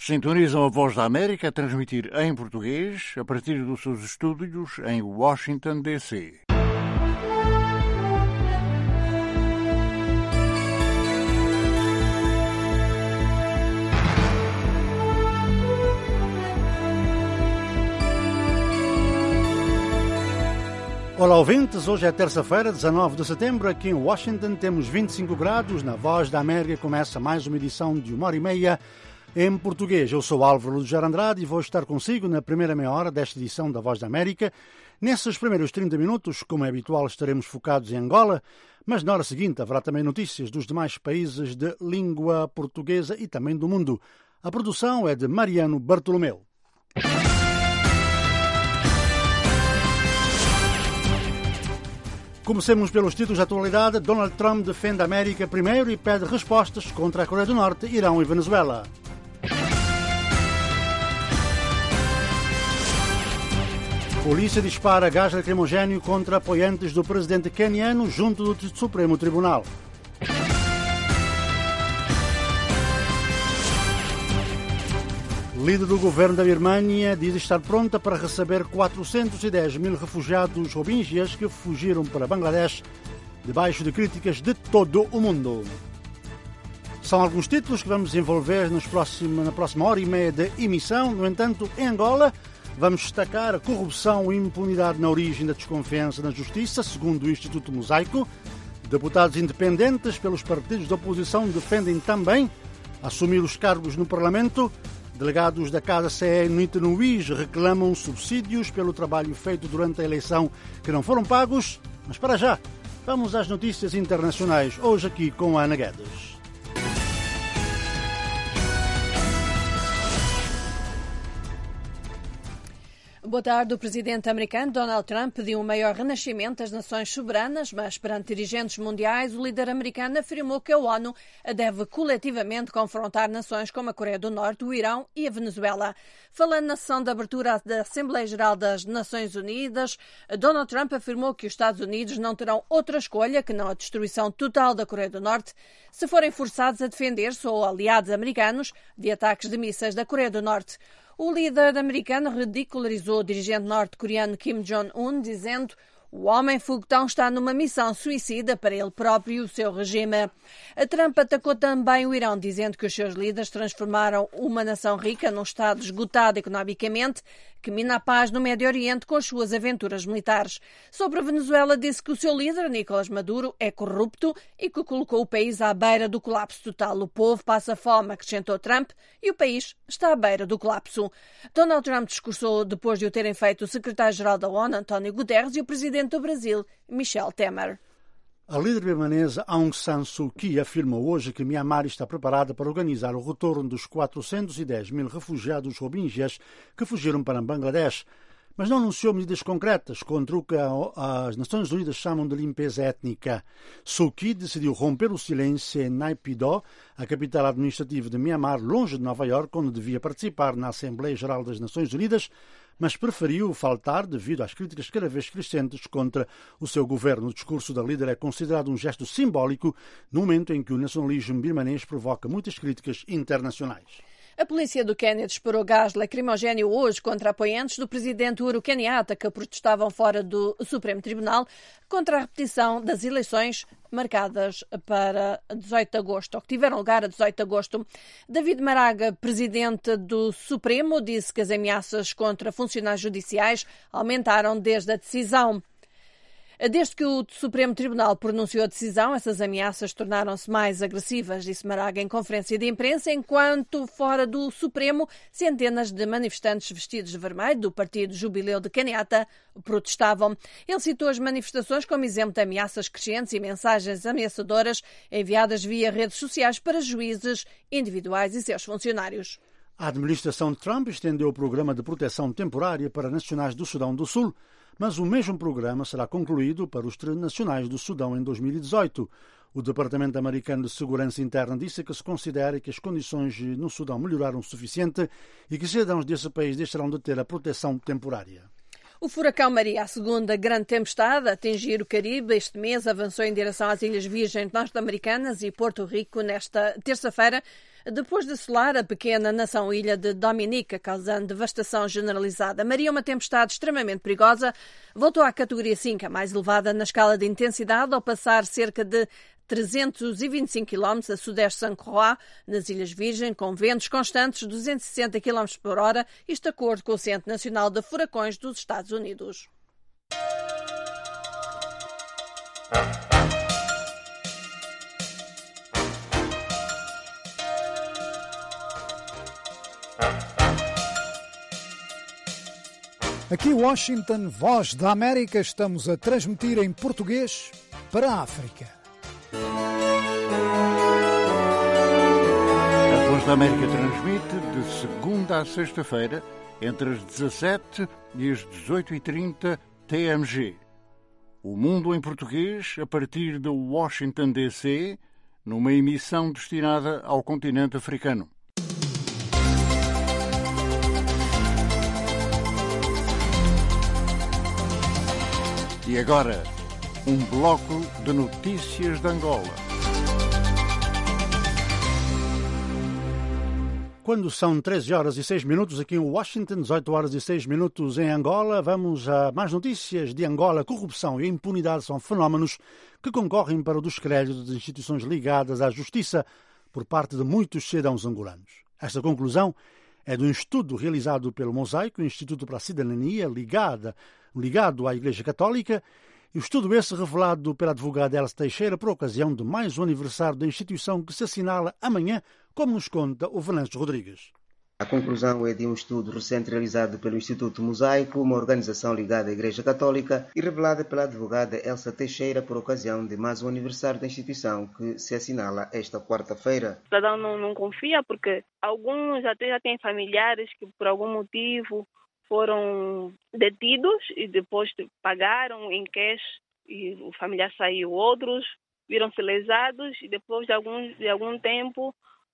Sintonizam a Voz da América a transmitir em português a partir dos seus estúdios em Washington, D.C. Olá ouvintes, hoje é terça-feira, 19 de setembro, aqui em Washington temos 25 graus, na Voz da América começa mais uma edição de 1h30 em português. Eu sou Álvaro Lujar Andrade e vou estar consigo na primeira meia hora desta edição da Voz da América. Nesses primeiros 30 minutos, como é habitual, estaremos focados em Angola, mas na hora seguinte haverá também notícias dos demais países de língua portuguesa e também do mundo. A produção é de Mariano Bartolomeu. Comecemos pelos títulos de atualidade. Donald Trump defende a América primeiro e pede respostas contra a Coreia do Norte, Irão e Venezuela. Polícia dispara gás lacrimogéneo contra apoiantes do presidente queniano junto do Supremo Tribunal. O líder do governo da Birmânia diz estar pronta para receber 410 mil refugiados rohingyas que fugiram para Bangladesh, debaixo de críticas de todo o mundo. São alguns títulos que vamos envolver na próxima hora e meia de emissão. No entanto, em Angola, vamos destacar a corrupção e impunidade na origem da desconfiança na justiça, segundo o Instituto Mosaico. Deputados independentes pelos partidos da oposição defendem também assumir os cargos no Parlamento. Delegados da Casa CE no Luís reclamam subsídios pelo trabalho feito durante a eleição que não foram pagos. Mas para já, vamos às notícias internacionais, hoje aqui com a Ana Guedes. Boa tarde. O presidente americano Donald Trump pediu um maior renascimento das nações soberanas, mas perante dirigentes mundiais, o líder americano afirmou que a ONU deve coletivamente confrontar nações como a Coreia do Norte, o Irão e a Venezuela. Falando na sessão de abertura da Assembleia Geral das Nações Unidas, Donald Trump afirmou que os Estados Unidos não terão outra escolha que não a destruição total da Coreia do Norte se forem forçados a defender-se ou aliados americanos de ataques de mísseis da Coreia do Norte. O líder americano ridicularizou o dirigente norte-coreano Kim Jong-un, dizendo: o homem foguetão está numa missão suicida para ele próprio e o seu regime. A Trump atacou também o Irão, dizendo que os seus líderes transformaram uma nação rica num Estado esgotado economicamente, que mina a paz no Médio Oriente com as suas aventuras militares. Sobre a Venezuela, disse que o seu líder, Nicolás Maduro, é corrupto e que colocou o país à beira do colapso total. O povo passa fome, acrescentou Trump, e o país está à beira do colapso. Donald Trump discursou depois de o terem feito o secretário-geral da ONU, António Guterres, e o presidente do Brasil, Michel Temer. A líder birmanesa Aung San Suu Kyi afirmou hoje que Myanmar está preparada para organizar o retorno dos 410 mil refugiados rohingyas que fugiram para Bangladesh, mas não anunciou medidas concretas contra o que as Nações Unidas chamam de limpeza étnica. Suu Kyi decidiu romper o silêncio em Naypyidaw, a capital administrativa de Myanmar, longe de Nova Iorque, onde devia participar na Assembleia Geral das Nações Unidas, mas preferiu faltar devido às críticas cada vez crescentes contra o seu governo. O discurso da líder é considerado um gesto simbólico no momento em que o nacionalismo birmanês provoca muitas críticas internacionais. A polícia do Quênia disparou gás lacrimogéneo hoje contra apoiantes do presidente Uhuru Kenyatta que protestavam fora do Supremo Tribunal contra a repetição das eleições marcadas para 18 de agosto, ou que tiveram lugar a 18 de agosto. David Maraga, presidente do Supremo, disse que as ameaças contra funcionários judiciais aumentaram desde a decisão. Desde que o Supremo Tribunal pronunciou a decisão, essas ameaças tornaram-se mais agressivas, disse Maraga em conferência de imprensa, enquanto fora do Supremo, centenas de manifestantes vestidos de vermelho do Partido Jubileu de Kenyatta protestavam. Ele citou as manifestações como exemplo de ameaças crescentes e mensagens ameaçadoras enviadas via redes sociais para juízes individuais e seus funcionários. A administração de Trump estendeu o programa de proteção temporária para nacionais do Sudão do Sul, mas o mesmo programa será concluído para os nacionais do Sudão em 2018. O Departamento Americano de Segurança Interna disse que se considera que as condições no Sudão melhoraram o suficiente e que os cidadãos desse país deixarão de ter a proteção temporária. O furacão Maria, a segunda grande tempestade a atingir o Caribe este mês, avançou em direção às Ilhas Virgens Norte-Americanas e Porto Rico nesta terça-feira, depois de assolar a pequena nação-ilha de Dominica, causando devastação generalizada. Maria, uma tempestade extremamente perigosa, voltou à categoria 5, a mais elevada na escala de intensidade, ao passar cerca de 325 km a sudeste de Saint Croix, nas Ilhas Virgens, com ventos constantes de 260 km por hora, isto de acordo com o Centro Nacional de Furacões dos Estados Unidos. Aqui Washington, Voz da América, estamos a transmitir em português para a África. A Voz da América transmite de segunda a sexta-feira, entre as 17 e as 18h30 TMG. O Mundo em Português, a partir de Washington, D.C., numa emissão destinada ao continente africano. E agora, um bloco de notícias de Angola. Quando são 13 horas e 6 minutos aqui em Washington, 18 horas e 6 minutos em Angola, vamos a mais notícias de Angola. Corrupção e impunidade são fenómenos que concorrem para o descrédito das instituições ligadas à justiça por parte de muitos cidadãos angolanos. Esta conclusão é de um estudo realizado pelo Mosaico, Instituto para a Cidadania, ligado à Igreja Católica, e o estudo esse revelado pela advogada Elsa Teixeira por ocasião de mais um aniversário da instituição que se assinala amanhã, como nos conta o Venâncio Rodrigues. A conclusão é de um estudo recente realizado pelo Instituto Mosaico, uma organização ligada à Igreja Católica, e revelada pela advogada Elsa Teixeira por ocasião de mais um aniversário da instituição que se assinala esta quarta-feira. O cidadão não confia porque alguns até já têm familiares que por algum motivo foram detidos e depois pagaram em cash e o familiar saiu. Outros viram-se lesados e depois de algum tempo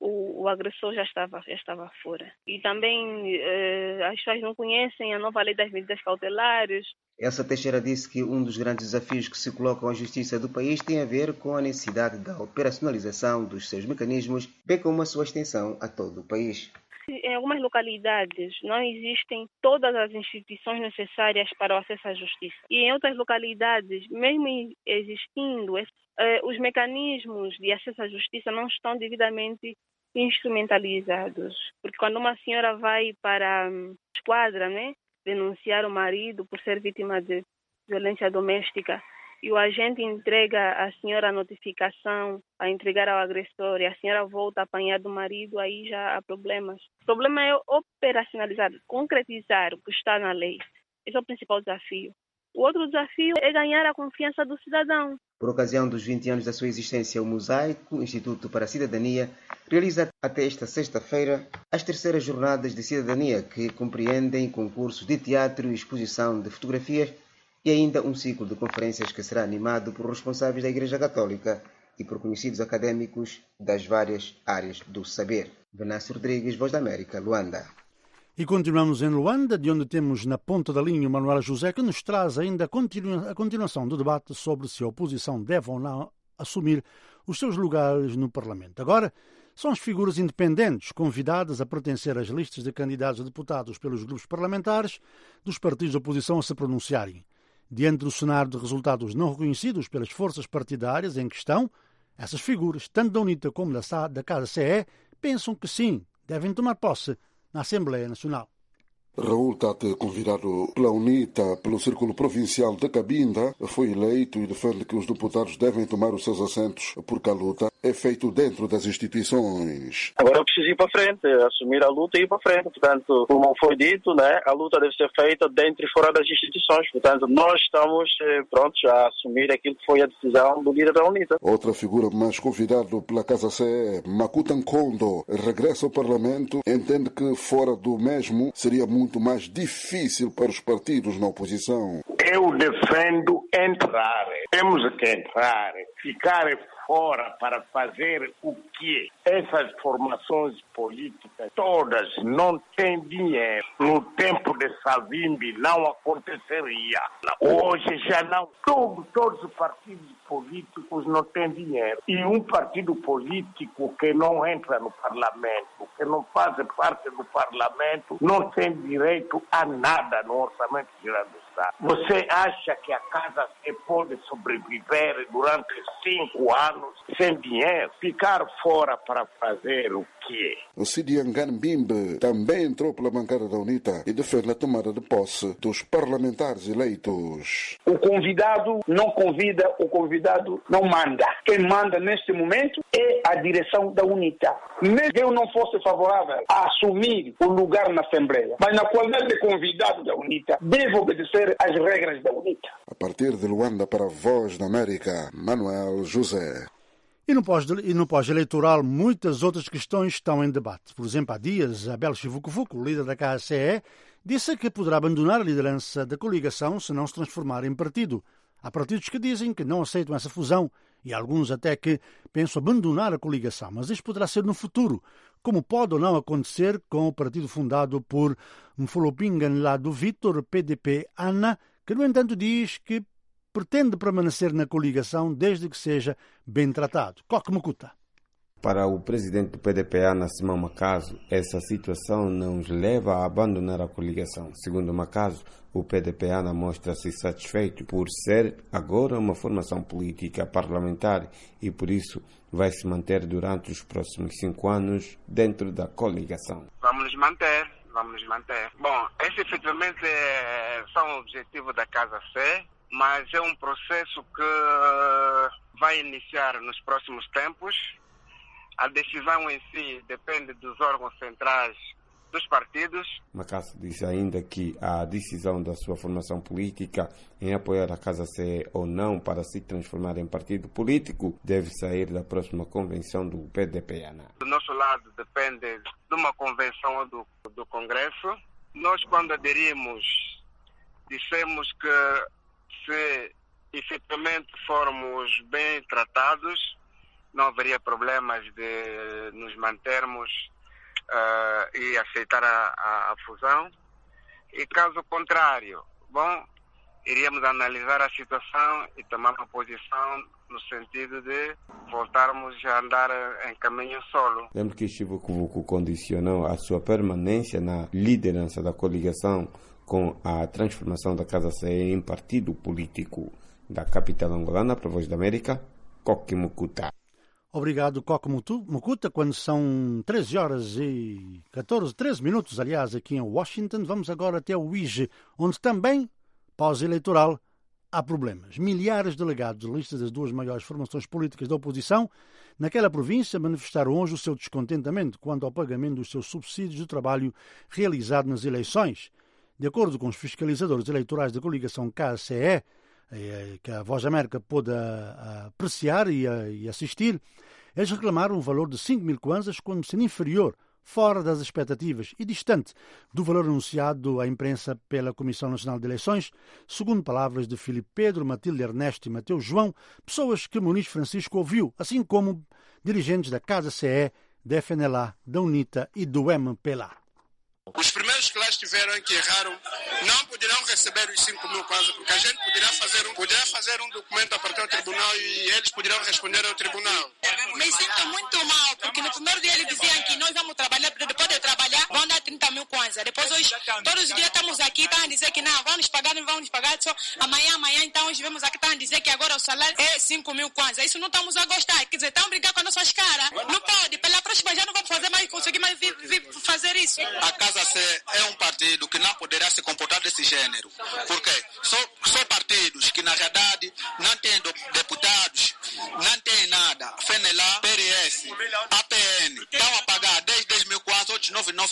o agressor já estava fora. E também as pessoas não conhecem a nova lei das medidas cautelares. Elsa Teixeira disse que um dos grandes desafios que se colocam à justiça do país tem a ver com a necessidade da operacionalização dos seus mecanismos, bem como a sua extensão a todo o país. Em algumas localidades não existem todas as instituições necessárias para o acesso à justiça. E em outras localidades, mesmo existindo, os mecanismos de acesso à justiça não estão devidamente instrumentalizados. Porque quando uma senhora vai para a esquadra, denunciar o marido por ser vítima de violência doméstica, e o agente entrega à senhora a notificação a entregar ao agressor e a senhora volta a apanhar do marido, aí já há problemas. O problema é operacionalizar, concretizar o que está na lei. Esse é o principal desafio. O outro desafio é ganhar a confiança do cidadão. Por ocasião dos 20 anos da sua existência, o Mosaico, Instituto para a Cidadania, realiza até esta sexta-feira as terceiras jornadas de cidadania, que compreendem concursos de teatro e exposição de fotografias e ainda um ciclo de conferências que será animado por responsáveis da Igreja Católica e por conhecidos académicos das várias áreas do saber. Venâncio Rodrigues, Voz da América, Luanda. E continuamos em Luanda, de onde temos na ponta da linha o Manuela José, que nos traz ainda a continuação do debate sobre se a oposição deve ou não assumir os seus lugares no Parlamento. Agora, são as figuras independentes convidadas a pertencer às listas de candidatos a deputados pelos grupos parlamentares dos partidos de oposição a se pronunciarem. Diante do cenário de resultados não reconhecidos pelas forças partidárias em questão, essas figuras, tanto da UNITA como da Casa CE, pensam que sim, devem tomar posse na Assembleia Nacional. Raul Tate, convidado pela UNITA, pelo Círculo Provincial de Cabinda, foi eleito e defende que os deputados devem tomar os seus assentos porque a luta é feita dentro das instituições. Agora eu preciso ir para frente, assumir a luta e ir para frente. Portanto, como foi dito, a luta deve ser feita dentro e fora das instituições. Portanto, nós estamos prontos a assumir aquilo que foi a decisão do líder da UNITA. Outra figura mais convidado pela Casa CE, Makuta Nkondo, regressa ao Parlamento, entende que fora do mesmo seria muito mais difícil para os partidos na oposição. Eu defendo entrar. Temos que entrar, ficar fora para fazer o que essas formações políticas todas não têm dinheiro. No tempo de Savimbi não aconteceria. Hoje já não. Todos os partidos políticos não têm dinheiro. E um partido político que não entra no parlamento, que não faz parte do parlamento, não tem direito a nada no orçamento geral do Estado. Você acha que a Casa C pode sobreviver durante 5 anos sem dinheiro? Ficar fora para fazer o quê? O Sidiangan Bimbe também entrou pela bancada da UNITA e defende a tomada de posse dos parlamentares eleitos. O convidado não convida, o convidado não manda. Quem manda neste momento é a direção da UNITA. Mesmo que eu não fosse favorável a assumir o lugar na Assembleia, mas na qualidade de convidado da UNITA, devo obedecer às regras da UNITA. A partir de Luanda para a Voz da América, Manuel José. E no pós-eleitoral, muitas outras questões estão em debate. Por exemplo, há dias, Abel Chivukuvuku, líder da KCE, disse que poderá abandonar a liderança da coligação se não se transformar em partido. Há partidos que dizem que não aceitam essa fusão e alguns até que pensam abandonar a coligação. Mas isto poderá ser no futuro, como pode ou não acontecer com o partido fundado por Mfolopingan lá do Vítor, PDP-ANA, que, no entanto, diz que pretende permanecer na coligação desde que seja bem tratado. Coque Mukuta. Para o presidente do PDP-ANA, Simão Makazo, essa situação não os leva a abandonar a coligação. Segundo Makazo, o PDP-ANA mostra-se satisfeito por ser agora uma formação política parlamentar e por isso vai se manter durante os próximos 5 anos dentro da coligação. Vamos nos manter. Bom, esse efetivamente é só um objetivo da Casa C, mas é um processo que vai iniciar nos próximos tempos. A decisão em si depende dos órgãos centrais dos partidos. Makazo disse ainda que a decisão da sua formação política em apoiar a Casa C ou não para se transformar em partido político deve sair da próxima convenção do PDP-ANA. Do nosso lado depende de uma convenção do Congresso. Nós, quando aderimos, dissemos que se efetivamente formos bem tratados, não haveria problemas de nos mantermos e aceitar a fusão. E caso contrário, iríamos analisar a situação e tomar uma posição no sentido de voltarmos a andar em caminho solo. Lembro que Chivukuvuku condicionou a sua permanência na liderança da coligação com a transformação da Casa C em partido político. Da capital angolana, para a Voz da América, Coque Mukuta. Obrigado, Coque Mukuta. Quando são 13 horas e 13 minutos, aliás, aqui em Washington, vamos agora até o IGE, onde também, pós-eleitoral, há problemas. Milhares de delegados da lista das 2 maiores formações políticas da oposição naquela província manifestaram hoje o seu descontentamento quanto ao pagamento dos seus subsídios de trabalho realizado nas eleições. De acordo com os fiscalizadores eleitorais da coligação KCE, que a Voz da América pôde apreciar e assistir, eles reclamaram um valor de 5.000 kwanzas como sendo inferior, fora das expectativas e distante do valor anunciado à imprensa pela Comissão Nacional de Eleições, segundo palavras de Filipe Pedro, Matilde Ernesto e Mateus João, pessoas que Muniz Francisco ouviu, assim como dirigentes da Casa CE, da FNLA, da UNITA e do MPLA. Os primeiros que lá estiveram que erraram não poderão receber os 5.000 kwanzas, porque a gente poderá fazer um documento a partir do tribunal e eles poderão responder ao tribunal. Me sinto muito mal, porque no primeiro dia eles diziam que nós vamos trabalhar, depois de trabalhar vão dar 30.000 kwanzas. Depois hoje, todos os dias estamos aqui, estão a dizer que não, vão nos pagar, só amanhã, então hoje vemos aqui, estão a dizer que agora o salário é 5.000 kwanzas. Isso não estamos a gostar, quer dizer, estão a brigar com as nossas caras. Não pode, pela próxima já não vamos fazer mais, conseguir mais fazer isso. A Casa C é um partido que não poderá se comportar desse gênero. Por quê? São partidos que, na verdade, não têm deputados, não têm nada. FNLA, PRS, APN, estão a pagar 10.000 kwanzas, outros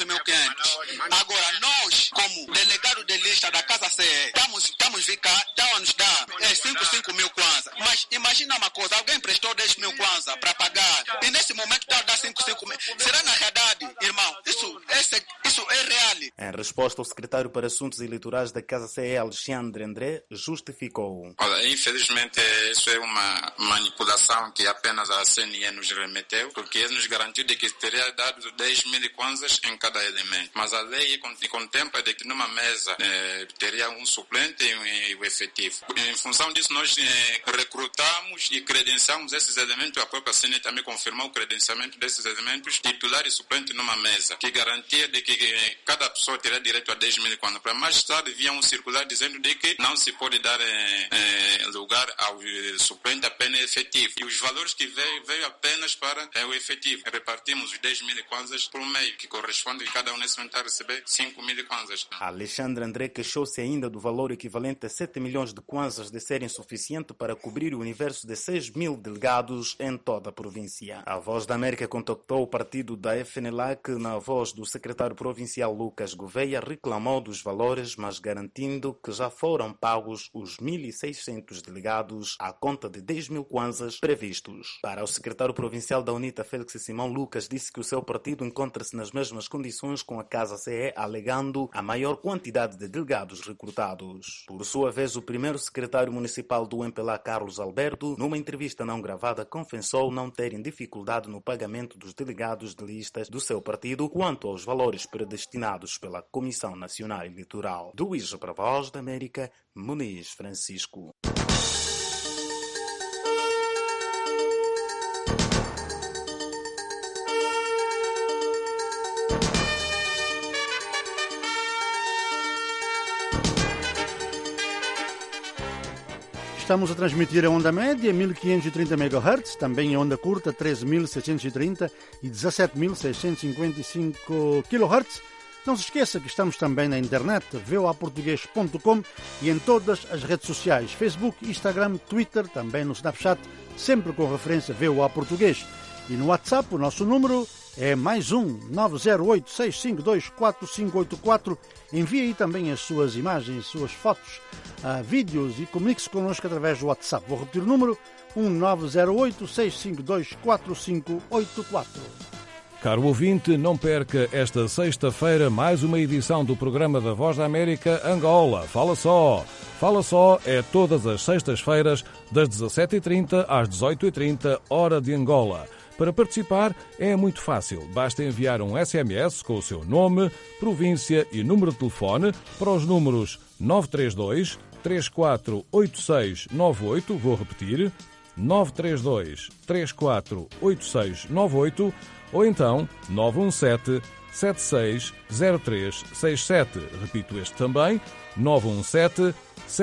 9.500. Agora, nós, como delegado de lista da Casa C, estamos a nos dar 5.000 kwanzas. Mas imagina uma coisa, alguém prestou 10.000 kwanzas para pagar e nesse momento está a dar 5.000. Será na verdade, irmão, isso é real. Em resposta, o secretário para Assuntos Eleitorais da Casa CE, Alexandre André, justificou. Olha, infelizmente, isso é uma manipulação que apenas a CNE nos remeteu, porque nos garantiu de que teria dado 10 mil kwanzas em cada elemento. Mas a lei contempla de que numa mesa teria um suplente e o efetivo. Em função disso, nós recrutamos e credenciamos esses elementos. A própria CNE também confirmou o credenciamento desses elementos, titular e suplente numa mesa, que garantia de que cada pessoa teria direito a 10 mil kwanzas. Para mais tarde, havia um circular dizendo de que não se pode dar lugar ao suplente apenas efetivo. E os valores que veio apenas para o efetivo. Repartimos os 10 mil kwanzas por meio, que corresponde a cada um nesse momento a receber 5 mil kwanzas. Alexandre André queixou-se ainda do valor equivalente a 7 milhões de kwanzas de ser insuficiente para cobrir o universo de 6 mil delegados em toda a província. A Voz da América contactou o partido da FNLA, que na voz do secretário provincial Lucas Gouveia reclamou dos valores, mas garantindo que já foram pagos os 1.600 delegados à conta de 10 mil kwanzas previstos. Para o secretário provincial da UNITA, Félix Simão Lucas, disse que o seu partido encontra-se nas mesmas condições com a Casa CE, alegando a maior quantidade de delegados recrutados. Por sua vez, o primeiro secretário municipal do MPLA, Carlos Alberto, numa entrevista não gravada, confessou não terem dificuldade no pagamento dos delegados de listas do seu partido quanto aos valores predestinados pela Comissão Nacional Eleitoral. Do IJA para a Voz da América, Muniz Francisco. Estamos a transmitir a onda média 1530 MHz, também a onda curta 13.730 e 17.655 kHz. Não se esqueça que estamos também na internet, voaportugues.com, e em todas as redes sociais, Facebook, Instagram, Twitter, também no Snapchat, sempre com referência VOA Português. E no WhatsApp o nosso número é +1 908 652 4584. Envie aí também as suas imagens, suas fotos, vídeos e comunique-se connosco através do WhatsApp. Vou repetir o número: 908 652 4584. Caro ouvinte, não perca esta sexta-feira mais uma edição do programa da Voz da América Angola. Fala Só! Fala Só é todas as sextas-feiras, das 17h30 às 18h30, hora de Angola. Para participar é muito fácil. Basta enviar um SMS com o seu nome, província e número de telefone para os números 932 348698, vou repetir, 932 348698, ou então 917 760367. Repito este também, 917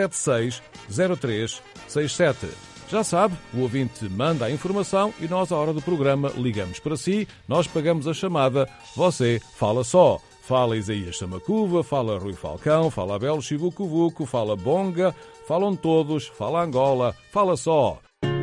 760367. Já sabe, o ouvinte manda a informação e nós, à hora do programa, ligamos para si, nós pagamos a chamada, você fala só. Fala Isaías Samacuva, fala Rui Falcão, fala Abel Chivucovuco, fala Bonga, falam todos, fala Angola, fala só.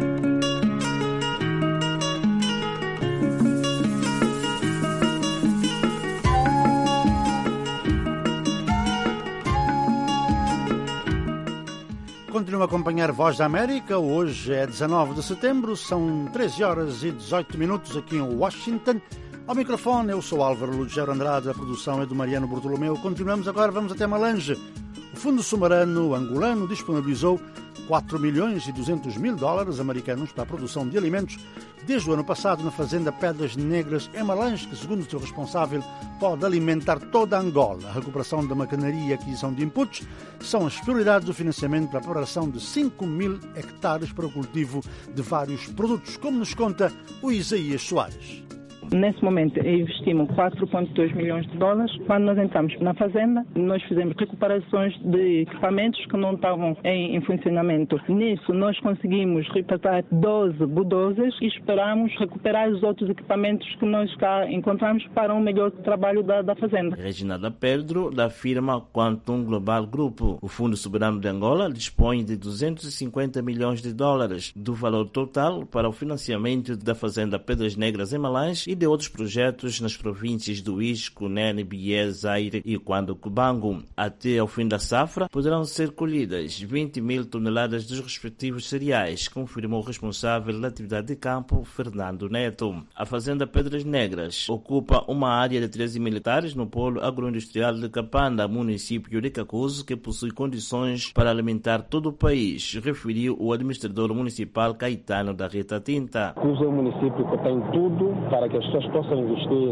Continua a acompanhar Voz da América. Hoje é 19 de setembro, são 13 horas e 18 minutos aqui em Washington. Ao microfone, eu sou Álvaro Lugero Andrade, a produção é do Mariano Bortolomeu. Continuamos agora, vamos até Malange. O Fundo Soberano angolano disponibilizou 4 milhões e 200 mil dólares americanos para a produção de alimentos desde o ano passado na fazenda Pedras Negras em Malange, que, segundo o seu responsável, pode alimentar toda a Angola. A recuperação da maquinaria e a aquisição de inputs são as prioridades do financiamento para a preparação de 5 mil hectares para o cultivo de vários produtos, como nos conta o Isaías Soares. Nesse momento investimos 4,2 milhões de dólares. Quando nós entramos na fazenda, nós fizemos recuperações de equipamentos que não estavam em funcionamento. Nisso, nós conseguimos reparar 12 bulldozers e esperamos recuperar os outros equipamentos que nós cá encontramos para um melhor trabalho da fazenda. Reginalda Pedro, da firma Quantum Global Grupo. O Fundo Soberano de Angola dispõe de 250 milhões de dólares do valor total para o financiamento da fazenda Pedras Negras em Malange e de outros projetos nas províncias do Uís, Cunene, Bié, Zaire e Cuando-Cubango. Até ao fim da safra, poderão ser colhidas 20 mil toneladas dos respectivos cereais, confirmou o responsável da atividade de campo, Fernando Neto. A Fazenda Pedras Negras ocupa uma área de 13 mil hectares no polo agroindustrial de Capanda, município de Cacuzo, que possui condições para alimentar todo o país, referiu o administrador municipal Caetano da Rita Tinta. Cacuzo é um município que tem tudo para que as pessoas possam investir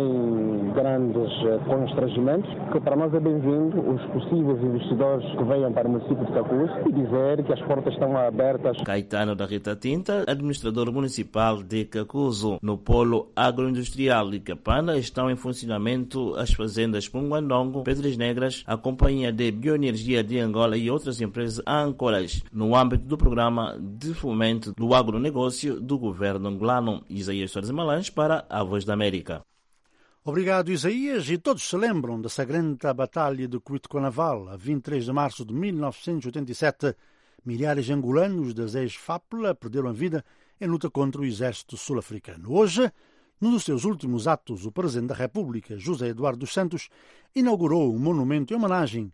sem grandes constrangimentos, que para nós é bem-vindo os possíveis investidores que venham para o município de Cacuzo e dizer que as portas estão abertas. Caetano da Rita Tinta, administrador municipal de Cacuzo. No polo agroindustrial de Capanda estão em funcionamento as fazendas Punguandongo, Pedras Negras, a Companhia de Bioenergia de Angola e outras empresas âncoras, no âmbito do programa de fomento do agronegócio do governo angolano. Isaías Soares Malães para a Voz da América. Obrigado, Isaías. E todos se lembram da sangrenta Batalha de Cuitco-Naval, a 23 de março de 1987. Milhares de angolanos das ex-FAPLA perderam a vida em luta contra o exército sul-africano. Hoje, num dos seus últimos atos, o Presidente da República, José Eduardo dos Santos, inaugurou um monumento em homenagem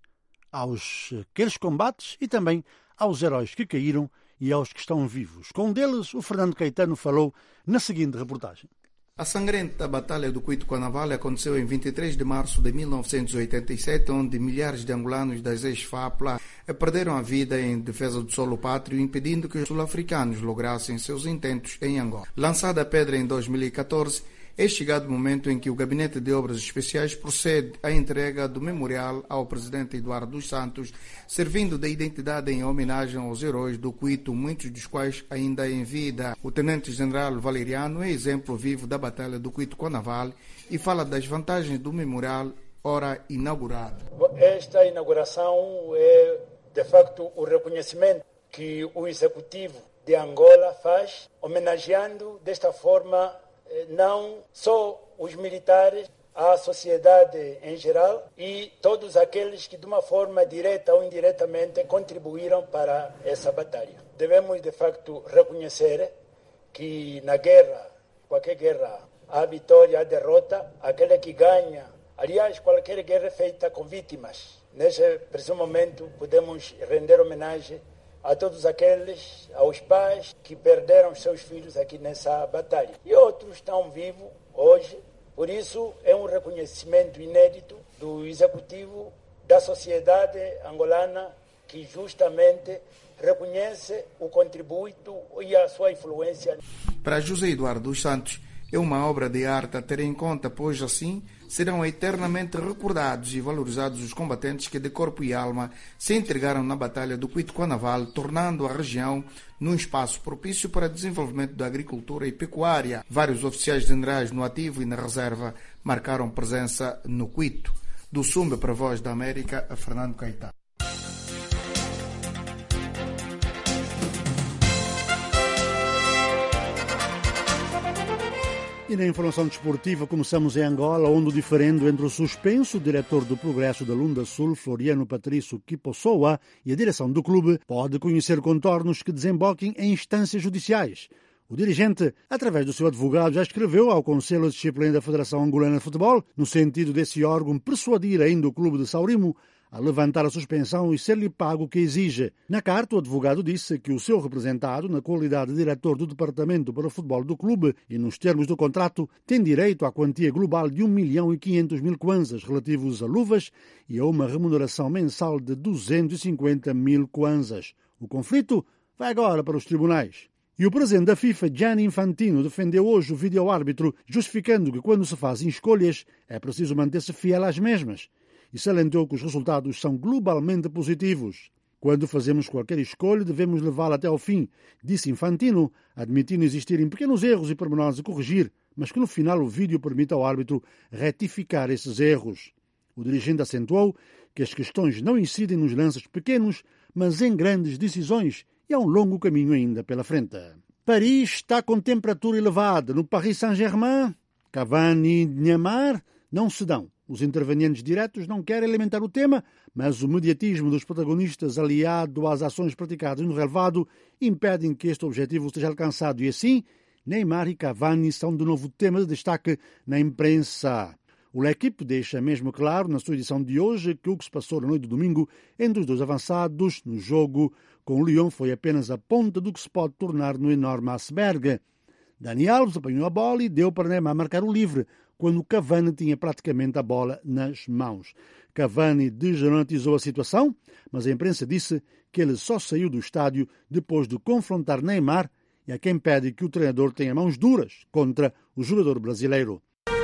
àqueles combates e também aos heróis que caíram e aos que estão vivos. Com um deles, o Fernando Caetano falou na seguinte reportagem. A sangrenta Batalha do Cuitco-Naval aconteceu em 23 de março de 1987, onde milhares de angolanos das ex-FAPLA perderam a vida em defesa do solo pátrio, impedindo que os sul-africanos lograssem seus intentos em Angola. Lançada a pedra em 2014, é chegado o momento em que o Gabinete de Obras Especiais procede à entrega do memorial ao presidente Eduardo dos Santos, servindo de identidade em homenagem aos heróis do Cuito, muitos dos quais ainda em vida. O tenente-general Valeriano é exemplo vivo da Batalha do Cuitco-Naval e fala das vantagens do memorial ora inaugurado. Esta inauguração é, de facto, o reconhecimento que o Executivo de Angola faz, homenageando desta forma não só os militares, a sociedade em geral e todos aqueles que de uma forma direta ou indiretamente contribuíram para essa batalha. Devemos de facto reconhecer que na guerra, qualquer guerra, há vitória, há derrota, aquele que ganha. Aliás, qualquer guerra é feita com vítimas. Nesse preciso momento podemos render homenagem a todos aqueles, aos pais que perderam seus filhos aqui nessa batalha. E outros estão vivos hoje, por isso é um reconhecimento inédito do Executivo, da sociedade angolana, que justamente reconhece o contributo e a sua influência. Para José Eduardo dos Santos, é uma obra de arte a ter em conta, pois assim serão eternamente recordados e valorizados os combatentes que de corpo e alma se entregaram na Batalha do Cuitco-Naval, tornando a região num espaço propício para desenvolvimento da agricultura e pecuária. Vários oficiais generais no ativo e na reserva marcaram presença no Cuito. Do Sumba para a Voz da América, a Fernando Caetano. E na informação desportiva começamos em Angola, onde o diferendo entre o suspenso diretor do Progresso da Lunda Sul, Floriano Patrício Kipossoa, e a direção do clube pode conhecer contornos que desemboquem em instâncias judiciais. O dirigente, através do seu advogado, já escreveu ao Conselho de Disciplina da Federação Angolana de Futebol, no sentido desse órgão persuadir ainda o clube de Saurimo a levantar a suspensão e ser-lhe pago o que exige. Na carta, o advogado disse que o seu representado, na qualidade de diretor do Departamento para o Futebol do clube e nos termos do contrato, tem direito à quantia global de 1.500.000 kwanzas relativos a luvas e a uma remuneração mensal de 250.000 kwanzas. O conflito vai agora para os tribunais. E o presidente da FIFA, Gianni Infantino, defendeu hoje o vídeo-árbitro, justificando que quando se fazem escolhas é preciso manter-se fiel às mesmas. E salientou que os resultados são globalmente positivos. Quando fazemos qualquer escolha, devemos levá-la até ao fim, disse Infantino, admitindo existirem pequenos erros e pormenores a corrigir, mas que no final o vídeo permite ao árbitro retificar esses erros. O dirigente acentuou que as questões não incidem nos lances pequenos, mas em grandes decisões, e há um longo caminho ainda pela frente. Paris está com temperatura elevada. No Paris Saint-Germain, Cavani e Neymar não se dão. Os intervenientes diretos não querem alimentar o tema, mas o mediatismo dos protagonistas aliado às ações praticadas no relevado impedem que este objetivo seja alcançado e assim Neymar e Cavani são de novo tema de destaque na imprensa. O L'Équipe deixa mesmo claro na sua edição de hoje que o que se passou na noite de domingo entre os dois avançados no jogo com o Lyon foi apenas a ponta do que se pode tornar no enorme iceberg. Dani Alves apanhou a bola e deu para Neymar marcar o livre, quando Cavani tinha praticamente a bola nas mãos. Cavani desdramatizou a situação, mas a imprensa disse que ele só saiu do estádio depois de confrontar Neymar e a quem pede que o treinador tenha mãos duras contra o jogador brasileiro.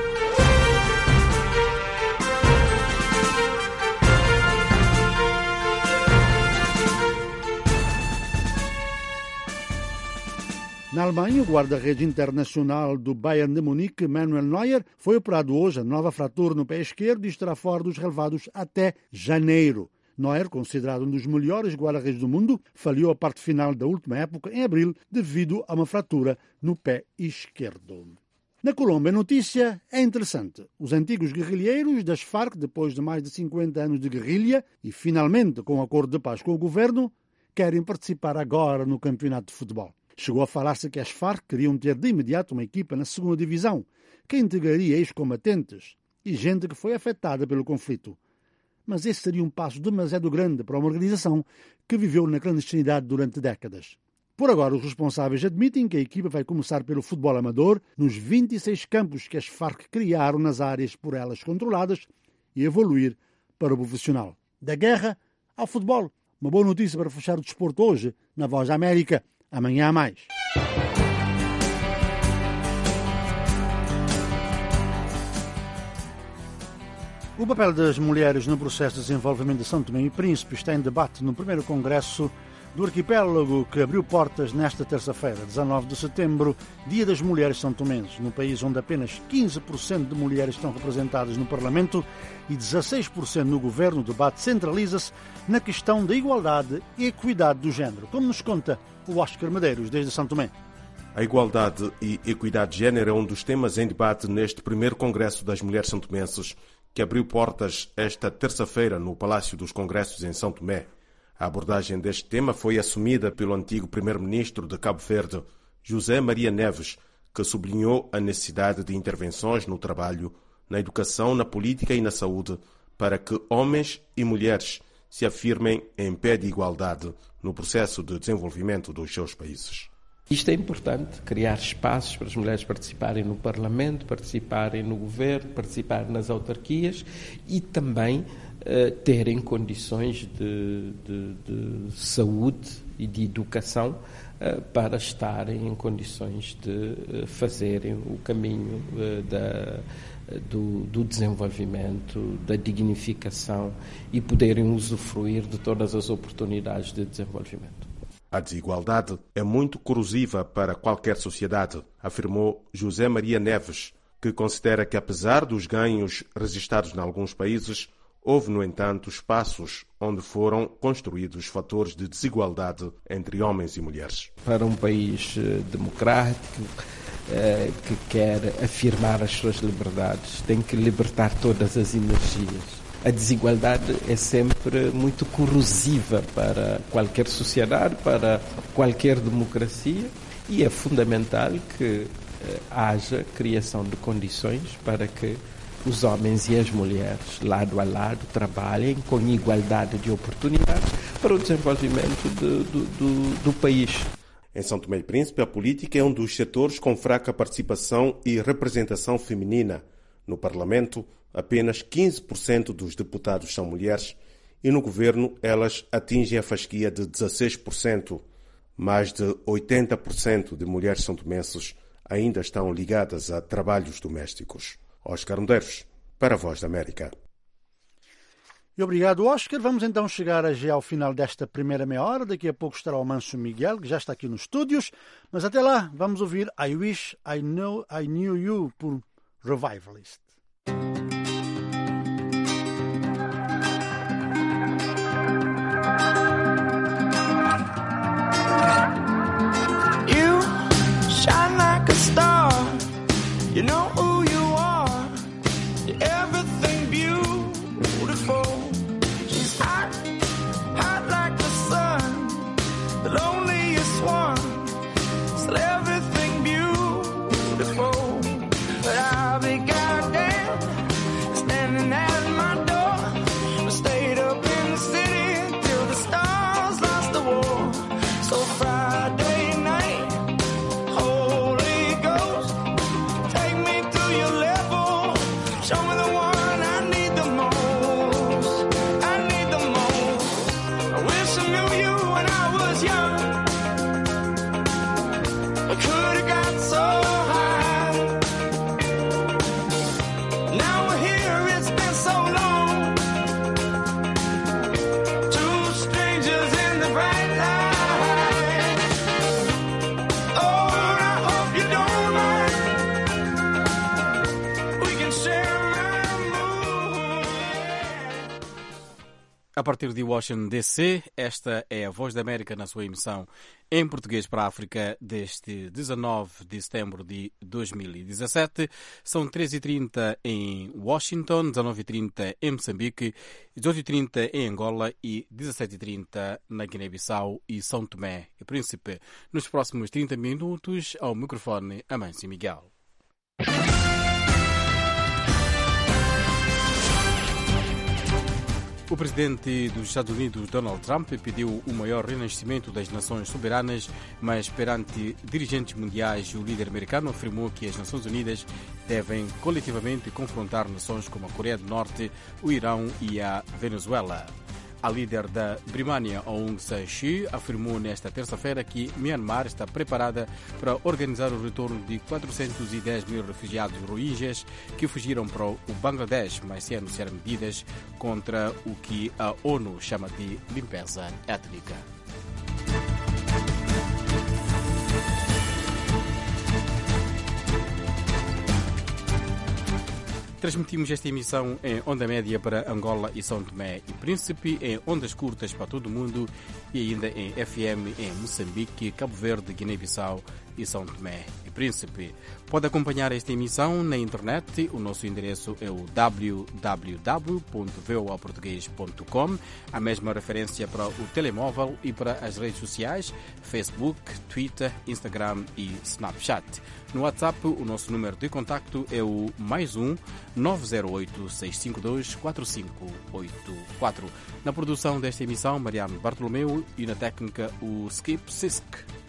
Na Alemanha, o guarda-redes internacional do Bayern de Munique, Manuel Neuer, foi operado hoje a nova fratura no pé esquerdo e estará fora dos relevados até janeiro. Neuer, considerado um dos melhores guarda-redes do mundo, falhou a parte final da última época, em abril, devido a uma fratura no pé esquerdo. Na Colômbia, a notícia é interessante. Os antigos guerrilheiros das Farc, depois de mais de 50 anos de guerrilha e finalmente com um acordo de paz com o governo, querem participar agora no campeonato de futebol. Chegou a falar-se que as Farc queriam ter de imediato uma equipa na segunda divisão, que integraria ex-combatentes e gente que foi afetada pelo conflito. Mas esse seria um passo demasiado grande para uma organização que viveu na clandestinidade durante décadas. Por agora, os responsáveis admitem que a equipa vai começar pelo futebol amador nos 26 campos que as Farc criaram nas áreas por elas controladas e evoluir para o profissional. Da guerra ao futebol. Uma boa notícia para fechar o desporto hoje na Voz da América. Amanhã há mais. O papel das mulheres no processo de desenvolvimento de São Tomé e Príncipe está em debate no primeiro congresso do arquipélago que abriu portas nesta terça-feira, 19 de setembro, Dia das Mulheres santomenses, no país onde apenas 15% de mulheres estão representadas no Parlamento e 16% no governo. O debate centraliza-se na questão da igualdade e equidade do género, como nos conta o Oscar Medeiros, desde São Tomé. A igualdade e equidade de género é um dos temas em debate neste primeiro Congresso das Mulheres santomenses, que abriu portas esta terça-feira no Palácio dos Congressos em São Tomé. A abordagem deste tema foi assumida pelo antigo primeiro-ministro de Cabo Verde, José Maria Neves, que sublinhou a necessidade de intervenções no trabalho, na educação, na política e na saúde, para que homens e mulheres se afirmem em pé de igualdade no processo de desenvolvimento dos seus países. Isto é importante, criar espaços para as mulheres participarem no Parlamento, participarem no governo, participarem nas autarquias e também terem condições de saúde e de educação para estarem em condições de fazerem o caminho do desenvolvimento, da dignificação e poderem usufruir de todas as oportunidades de desenvolvimento. A desigualdade é muito corrosiva para qualquer sociedade, afirmou José Maria Neves, que considera que, apesar dos ganhos registrados em alguns países, houve, no entanto, espaços onde foram construídos fatores de desigualdade entre homens e mulheres. Para um país democrático que quer afirmar as suas liberdades, tem que libertar todas as energias. A desigualdade é sempre muito corrosiva para qualquer sociedade, para qualquer democracia, e é fundamental que haja criação de condições para que os homens e as mulheres, lado a lado, trabalhem com igualdade de oportunidades para o desenvolvimento do país. Em São Tomé e Príncipe, a política é um dos setores com fraca participação e representação feminina. No Parlamento, apenas 15% dos deputados são mulheres e no governo elas atingem a fasquia de 16%. Mais de 80% de mulheres santomenses ainda estão ligadas a trabalhos domésticos. Oscar Medeiros, para a Voz da América. E obrigado, Oscar. Vamos então chegar já ao final desta primeira meia hora. Daqui a pouco estará o Manso Miguel, que já está aqui nos estúdios. Mas até lá, vamos ouvir I Wish I Knew You, por Revivalist. You shine like a star. You know who you are. You're everything beautiful. She's hot, hot like the sun. The loneliest one. Still everything beautiful. at my door. I stayed up in the city till the stars lost the war. So Friday night, Holy Ghost, take me to your level. Show me the one I need the most. I need the most. I wish I knew you when I was young. I could have got so high. Now we're here, it's been so long. Two strangers in the bright light. Oh, I hope you don't mind. We can share my mood. A partir de Washington, D.C., esta é a Voz da América na sua emissão em português para a África deste 19 de setembro de 2017. São 13h30 em Washington, 19h30 em Moçambique, 18h30 em Angola e 17h30 na Guiné-Bissau e São Tomé e Príncipe. Nos próximos 30 minutos, ao microfone, Amâncio Miguel. O presidente dos Estados Unidos, Donald Trump, pediu o maior renascimento das nações soberanas, mas perante dirigentes mundiais, o líder americano afirmou que as Nações Unidas devem coletivamente confrontar nações como a Coreia do Norte, o Irão e a Venezuela. A líder da Birmânia, Aung San Suu Kyi, afirmou nesta terça-feira que Myanmar está preparada para organizar o retorno de 410 mil refugiados rohingyas que fugiram para o Bangladesh, mas sem anunciar medidas contra o que a ONU chama de limpeza étnica. Transmitimos esta emissão em onda média para Angola e São Tomé e Príncipe, em ondas curtas para todo o mundo e ainda em FM em Moçambique, Cabo Verde, Guiné-Bissau e São Tomé e Príncipe. Pode acompanhar esta emissão na internet. O nosso endereço é o www.voaportugues.com. A mesma referência para o telemóvel e para as redes sociais, Facebook, Twitter, Instagram e Snapchat. No WhatsApp, o nosso número de contacto é o +1 908 652 4584. Na produção desta emissão, Mariano Bartolomeu e na técnica, o Skip Sisk.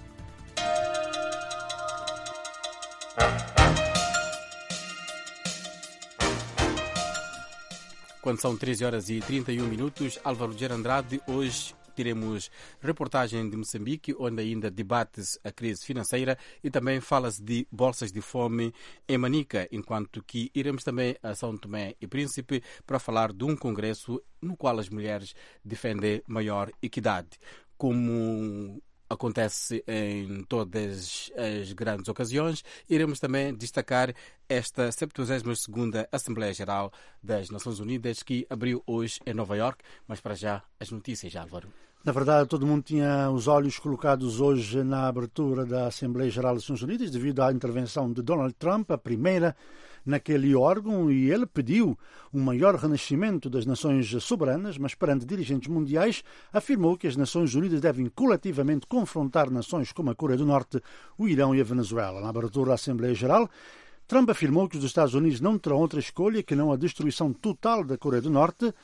Quando são 13h31, Álvaro Ger Andrade, hoje teremos reportagem de Moçambique, onde ainda debate-se a crise financeira e também fala-se de bolsas de fome em Manica, enquanto que iremos também a São Tomé e Príncipe para falar de um congresso no qual as mulheres defendem maior equidade. Como acontece em todas as grandes ocasiões, iremos também destacar esta 72ª Assembleia Geral das Nações Unidas que abriu hoje em Nova Iorque, mas para já as notícias, Álvaro. Na verdade, todo mundo tinha os olhos colocados hoje na abertura da Assembleia Geral das Nações Unidas devido à intervenção de Donald Trump, a primeira naquele órgão, e ele pediu um maior renascimento das nações soberanas, mas perante dirigentes mundiais afirmou que as Nações Unidas devem coletivamente confrontar nações como a Coreia do Norte, o Irão e a Venezuela. Na abertura da Assembleia Geral, Trump afirmou que os Estados Unidos não terão outra escolha que não a destruição total da Coreia do Norte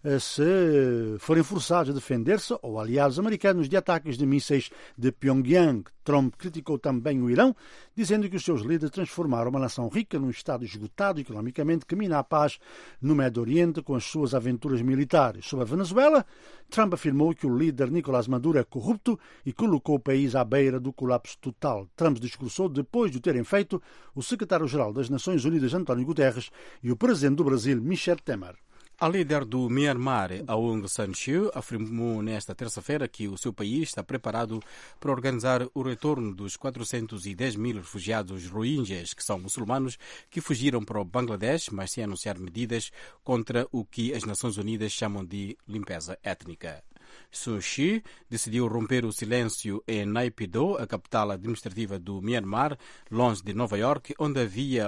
se forem forçados a defender-se ou aliados americanos de ataques de mísseis de Pyongyang. Trump criticou também o Irão, dizendo que os seus líderes transformaram uma nação rica num Estado esgotado economicamente que mina a paz no Médio Oriente com as suas aventuras militares. Sobre a Venezuela, Trump afirmou que o líder Nicolás Maduro é corrupto e colocou o país à beira do colapso total. Trump discursou depois de o terem feito o secretário-geral das Nações Unidas, António Guterres, e o presidente do Brasil, Michel Temer. A líder do Myanmar, Aung San Suu Kyi, afirmou nesta terça-feira que o seu país está preparado para organizar o retorno dos 410 mil refugiados rohingyas, que são muçulmanos, que fugiram para o Bangladesh, mas sem anunciar medidas contra o que as Nações Unidas chamam de limpeza étnica. Suu Kyi decidiu romper o silêncio em Naypyidaw, a capital administrativa do Myanmar, longe de Nova Iorque, onde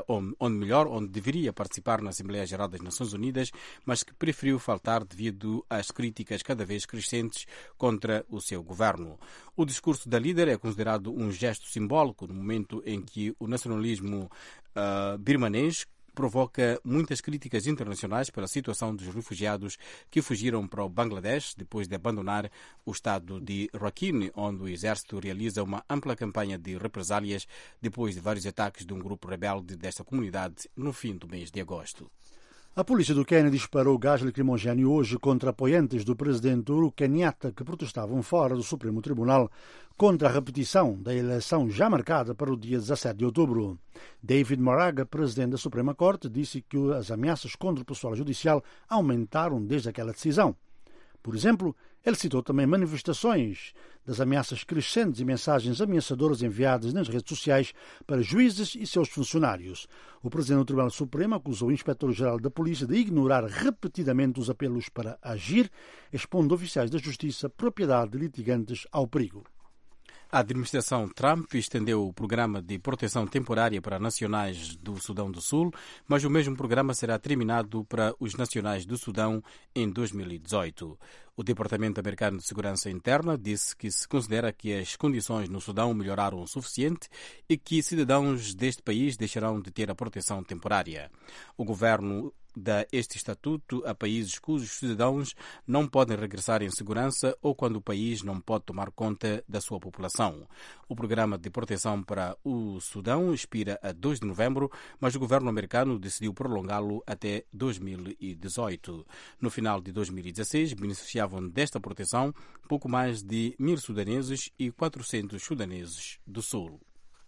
deveria participar na Assembleia Geral das Nações Unidas, mas que preferiu faltar devido às críticas cada vez crescentes contra o seu governo. O discurso da líder é considerado um gesto simbólico no momento em que o nacionalismo birmanês provoca muitas críticas internacionais pela situação dos refugiados que fugiram para o Bangladesh depois de abandonar o estado de Rakhine, onde o exército realiza uma ampla campanha de represálias depois de vários ataques de um grupo rebelde desta comunidade no fim do mês de agosto. A polícia do Quênia disparou gás lacrimogéneo hoje contra apoiantes do presidente Uhuru Kenyatta que protestavam fora do Supremo Tribunal contra a repetição da eleição já marcada para o dia 17 de outubro. David Maraga, presidente da Suprema Corte, disse que as ameaças contra o pessoal judicial aumentaram desde aquela decisão. Por exemplo, ele citou também manifestações das ameaças crescentes e mensagens ameaçadoras enviadas nas redes sociais para juízes e seus funcionários. O presidente do Tribunal Supremo acusou o inspetor-geral da polícia de ignorar repetidamente os apelos para agir, expondo oficiais da justiça propriedade de litigantes ao perigo. A administração Trump estendeu o programa de proteção temporária para nacionais do Sudão do Sul, mas o mesmo programa será terminado para os nacionais do Sudão em 2018. O Departamento Americano de Segurança Interna disse que se considera que as condições no Sudão melhoraram o suficiente e que cidadãos deste país deixarão de ter a proteção temporária. O governo dá este estatuto a países cujos cidadãos não podem regressar em segurança ou quando o país não pode tomar conta da sua população. O programa de proteção para o Sudão expira a 2 de novembro, mas o governo americano decidiu prolongá-lo até 2018. No final de 2016, beneficiavam desta proteção pouco mais de 1.000 sudaneses e 400 sudaneses do Sul.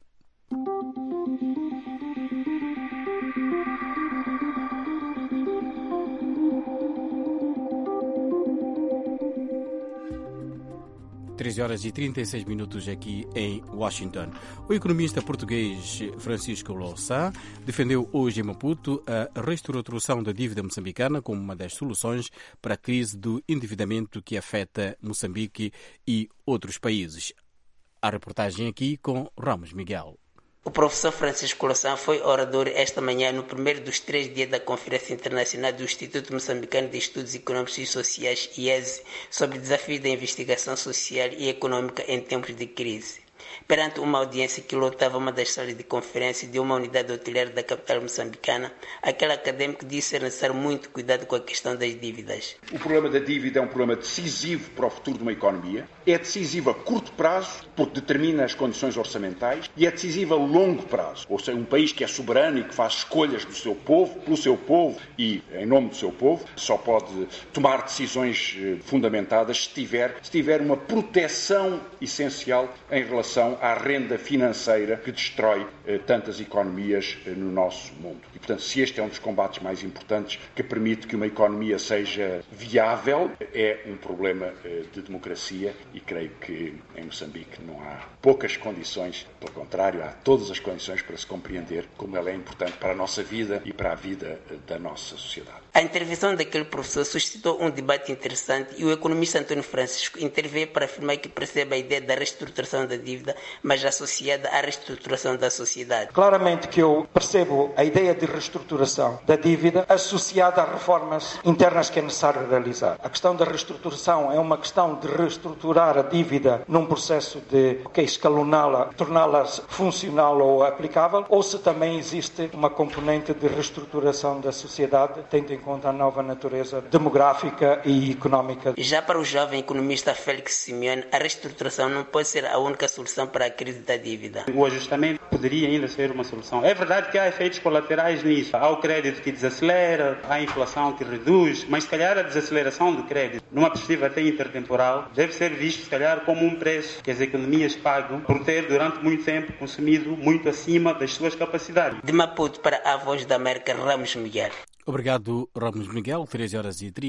Horas e 36 minutos aqui em Washington. O economista português Francisco Louçã defendeu hoje em Maputo a reestruturação da dívida moçambicana como uma das soluções para a crise do endividamento que afeta Moçambique e outros países. A reportagem aqui com Ramos Miguel. O professor Francisco Louçã foi orador esta manhã no primeiro dos 3 dias da Conferência Internacional do Instituto Moçambicano de Estudos Econômicos e Sociais, IESE, sobre desafios da investigação social e econômica em tempos de crise. Perante uma audiência que lotava uma das salas de conferência de uma unidade hoteleira da capital moçambicana, aquele académico disse ser necessário muito cuidado com a questão das dívidas. O problema da dívida é um problema decisivo para o futuro de uma economia. É decisivo a curto prazo, porque determina as condições orçamentais, e é decisivo a longo prazo. Ou seja, um país que é soberano e que faz escolhas do seu povo, pelo seu povo e em nome do seu povo, só pode tomar decisões fundamentadas se tiver uma proteção essencial em relação à renda financeira que destrói tantas economias no nosso mundo. E, portanto, se este é um dos combates mais importantes que permite que uma economia seja viável, é um problema de democracia e creio que em Moçambique não há poucas condições, pelo contrário, há todas as condições para se compreender como ela é importante para a nossa vida e para a vida da nossa sociedade. A intervenção daquele professor suscitou um debate interessante e o economista António Francisco interveio para afirmar que percebe a ideia da reestruturação da dívida, mas associada à reestruturação da sociedade. Claramente que eu percebo a ideia de reestruturação da dívida associada a reformas internas que é necessário realizar. A questão da reestruturação é uma questão de reestruturar a dívida num processo de escaloná-la, torná-la funcional ou aplicável, ou se também existe uma componente de reestruturação da sociedade, tendo em conta a nova natureza demográfica e económica. Já para o jovem economista Félix Simeone, a reestruturação não pode ser a única solução para a crise da dívida. O ajustamento poderia ainda ser uma solução. É verdade que há efeitos colaterais nisso. Há o crédito que desacelera, há a inflação que reduz, mas se calhar a desaceleração do crédito, numa perspectiva até intertemporal, deve ser visto se calhar como um preço que as economias pagam por ter durante muito tempo consumido muito acima das suas capacidades. De Maputo para a Voz da América, Ramos Miguel. Obrigado, Ramos Miguel. 13 horas e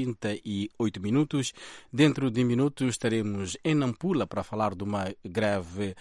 38 minutos. Dentro de minutos estaremos em Nampula para falar de uma greve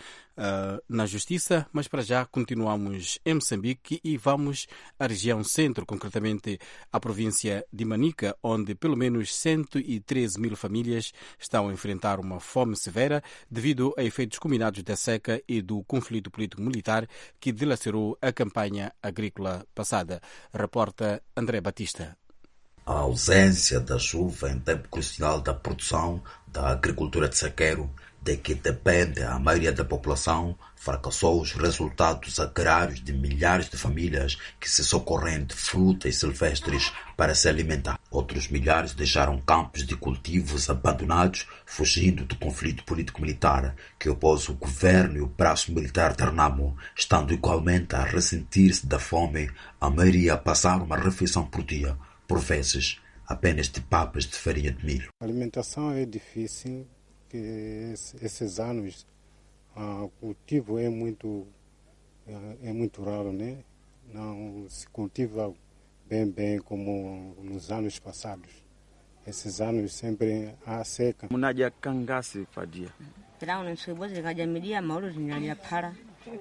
na Justiça, mas para já continuamos em Moçambique e vamos à região centro, concretamente à província de Manica, onde pelo menos 113 mil famílias estão a enfrentar uma fome severa devido a efeitos combinados da seca e do conflito político-militar que dilacerou a campanha agrícola passada. Reporta André Batista. A ausência da chuva em tempo crucial da produção da agricultura de sequeiro de que depende a maioria da população, fracassou os resultados agrários de milhares de famílias que se socorrem de frutas silvestres para se alimentar. Outros milhares deixaram campos de cultivos abandonados, fugindo do conflito político-militar que opôs o governo e o braço militar de Renamo, estando igualmente a ressentir-se da fome, a maioria a passar uma refeição por dia, por vezes apenas de papas de farinha de milho. A alimentação é difícil, que esses anos o cultivo é muito raro, né? Não se cultiva bem como nos anos passados. Esses anos sempre há seca. Munaja kangasi padia. Será um sebo de cada media mauro de nalha para.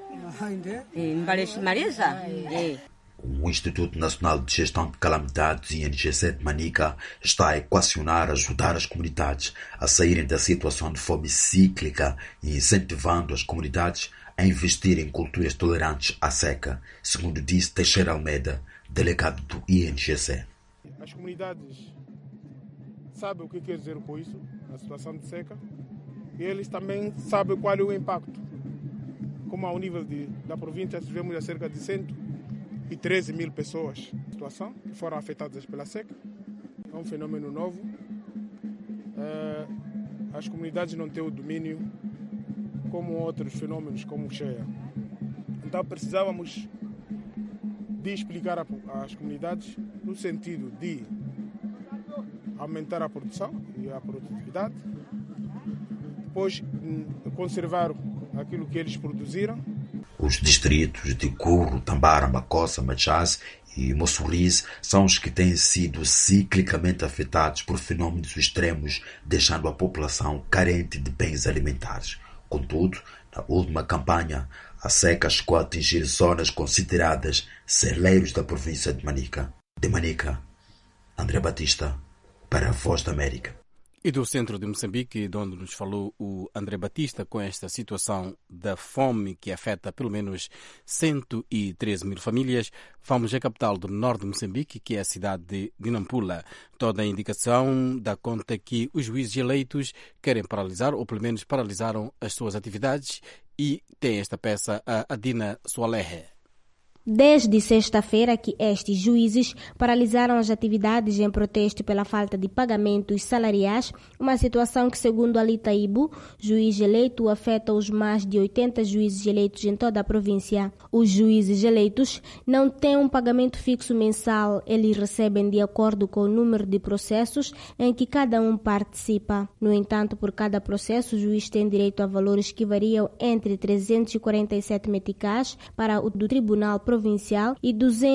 Marisa. O Instituto Nacional de Gestão de Calamidades, INGC de Manica, está a equacionar ajudar as comunidades a saírem da situação de fome cíclica e incentivando as comunidades a investir em culturas tolerantes à seca, segundo disse Teixeira Almeida, delegado do INGC. As comunidades sabem o que quer dizer com isso, a situação de seca, e eles também sabem qual é o impacto. Como ao nível da província, tivemos a cerca de 113 mil pessoas na situação que foram afetadas pela seca. É um fenômeno novo. As comunidades não têm o domínio como outros fenômenos, como cheia. Então precisávamos de explicar às comunidades no sentido de aumentar a produção e a produtividade, depois conservar aquilo que eles produziram. Os distritos de Curro, Tambara, Macossa, Machás e Mossorrize são os que têm sido ciclicamente afetados por fenômenos extremos, deixando a população carente de bens alimentares. Contudo, na última campanha, a seca chegou a atingir zonas consideradas celeiros da província de Manica. De Manica, André Batista, para a Voz da América. E do centro de Moçambique, de onde nos falou o André Batista, com esta situação da fome que afeta pelo menos 113 mil famílias, vamos à capital do norte de Moçambique, que é a cidade de Nampula. Toda a indicação dá conta que os juízes eleitos querem paralisar, ou pelo menos paralisaram as suas atividades, e tem esta peça a Dina Soalehe. Desde sexta-feira que estes juízes paralisaram as atividades em protesto pela falta de pagamentos salariais, uma situação que, segundo Ali Taibu, juiz eleito, afeta os mais de 80 juízes eleitos em toda a província. Os juízes eleitos não têm um pagamento fixo mensal, eles recebem de acordo com o número de processos em que cada um participa. No entanto, por cada processo, o juiz tem direito a valores que variam entre 347 meticais para o do Tribunal Provincial e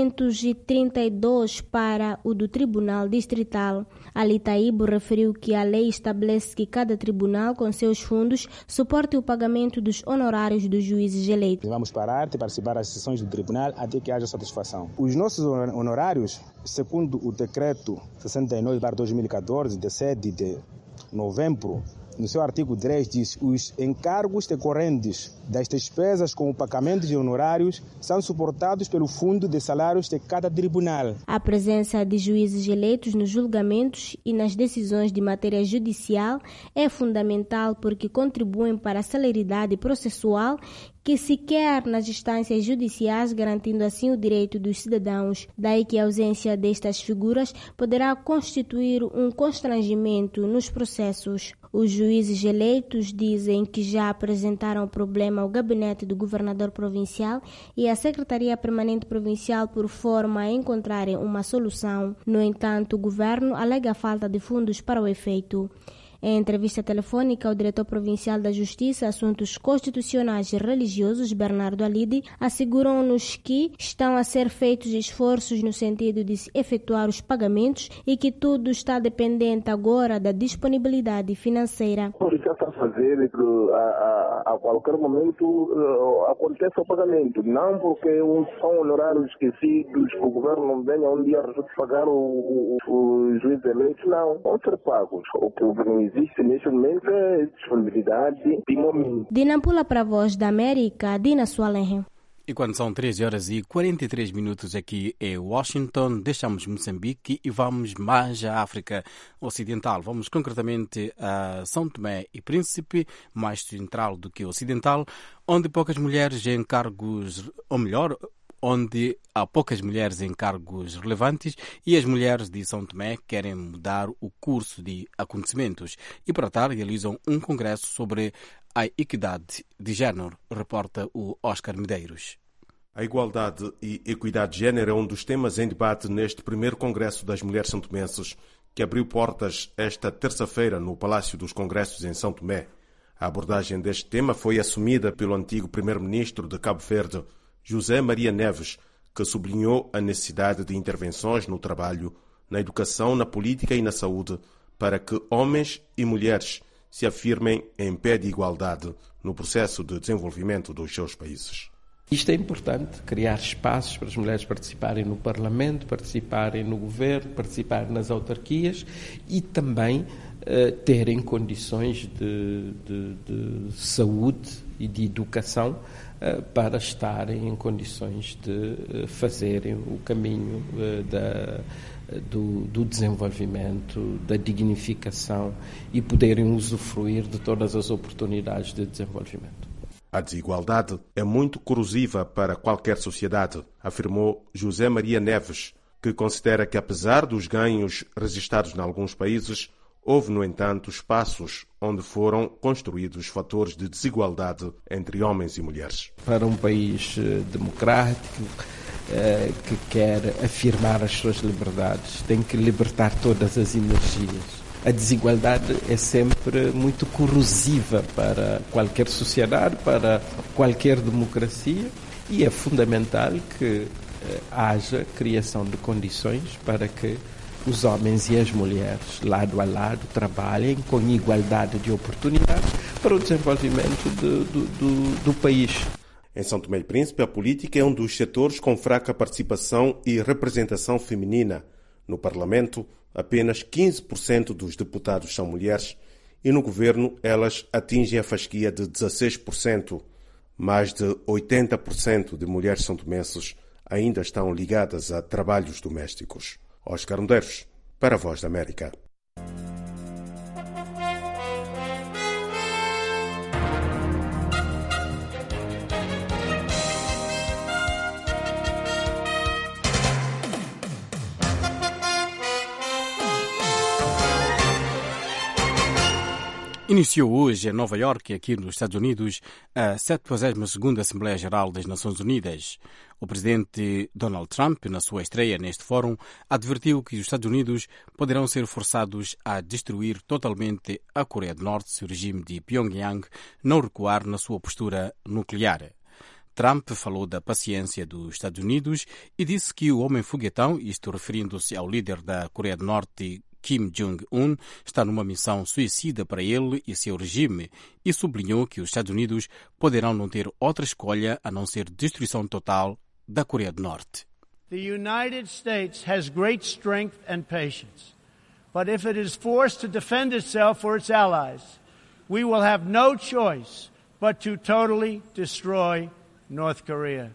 232 para o do Tribunal Distrital. Ali Taibo referiu que a lei estabelece que cada tribunal, com seus fundos, suporte o pagamento dos honorários dos juízes eleitos. Vamos parar de participar das sessões do tribunal até que haja satisfação. Os nossos honorários, segundo o decreto 69/2014, de 7 de novembro, no seu artigo 3 diz: os encargos decorrentes das despesas com o pagamento de honorários são suportados pelo fundo de salários de cada tribunal. A presença de juízes eleitos nos julgamentos e nas decisões de matéria judicial é fundamental porque contribuem para a celeridade processual que se quer nas instâncias judiciais, garantindo assim o direito dos cidadãos. Daí que a ausência destas figuras poderá constituir um constrangimento nos processos. Os juízes eleitos dizem que já apresentaram o problema ao gabinete do governador provincial e à Secretaria Permanente Provincial por forma a encontrarem uma solução. No entanto, o governo alega a falta de fundos para o efeito. Em entrevista telefônica, o diretor provincial da Justiça, Assuntos Constitucionais e Religiosos, Bernardo Alide, assegurou-nos que estão a ser feitos esforços no sentido de se efetuar os pagamentos e que tudo está dependente agora da disponibilidade financeira. O que está a fazer é que a qualquer momento aconteça o pagamento, não porque são honorários esquecidos, que o governo não venha um dia pagar os juízes eleitos, não, vão ser pagos. O que existe neste momento é disponibilidade de momento. De Nampula para a Voz da América, Dina Soalehe. E quando são 13h43 aqui em Washington, deixamos Moçambique e vamos mais à África Ocidental. Vamos concretamente a São Tomé e Príncipe, mais central do que ocidental, onde poucas mulheres em cargos, ou melhor, onde há poucas mulheres em cargos relevantes e as mulheres de São Tomé querem mudar o curso de acontecimentos e para tal realizam um congresso sobre a equidade de género, reporta o Oscar Medeiros. A igualdade e equidade de género é um dos temas em debate neste primeiro Congresso das Mulheres santomenses, que abriu portas esta terça-feira no Palácio dos Congressos em São Tomé. A abordagem deste tema foi assumida pelo antigo primeiro-ministro de Cabo Verde, José Maria Neves, que sublinhou a necessidade de intervenções no trabalho, na educação, na política e na saúde, para que homens e mulheres se afirmem em pé de igualdade no processo de desenvolvimento dos seus países. Isto é importante, criar espaços para as mulheres participarem no Parlamento, participarem no Governo, participarem nas autarquias e também terem condições de saúde e de educação para estarem em condições de fazerem o caminho do desenvolvimento, da dignificação e poderem usufruir de todas as oportunidades de desenvolvimento. A desigualdade é muito corrosiva para qualquer sociedade, afirmou José Maria Neves, que considera que, apesar dos ganhos registrados em alguns países, houve, no entanto, espaços onde foram construídos fatores de desigualdade entre homens e mulheres. Para um país democrático que quer afirmar as suas liberdades, tem que libertar todas as energias. A desigualdade é sempre muito corrosiva para qualquer sociedade, para qualquer democracia, e é fundamental que haja criação de condições para que os homens e as mulheres, lado a lado, trabalhem com igualdade de oportunidades para o desenvolvimento do país. Em São Tomé e Príncipe, a política é um dos setores com fraca participação e representação feminina. No Parlamento, apenas 15% dos deputados são mulheres e no governo elas atingem a fasquia de 16%. Mais de 80% de mulheres santomenses ainda estão ligadas a trabalhos domésticos. Oscar Medeiros, para a Voz da América. Iniciou hoje em Nova Iorque, aqui nos Estados Unidos, a 72ª Assembleia Geral das Nações Unidas. O presidente Donald Trump, na sua estreia neste fórum, advertiu que os Estados Unidos poderão ser forçados a destruir totalmente a Coreia do Norte se o regime de Pyongyang não recuar na sua postura nuclear. Trump falou da paciência dos Estados Unidos e disse que o homem foguetão, isto referindo-se ao líder da Coreia do Norte, Kim Jong-un, está numa missão suicida para ele e seu regime e sublinhou que os Estados Unidos poderão não ter outra escolha a não ser destruição total da Coreia do Norte. The United States has great strength and patience, but if it is forced to defend itself or its allies, we will have no choice but to totally destroy North Korea.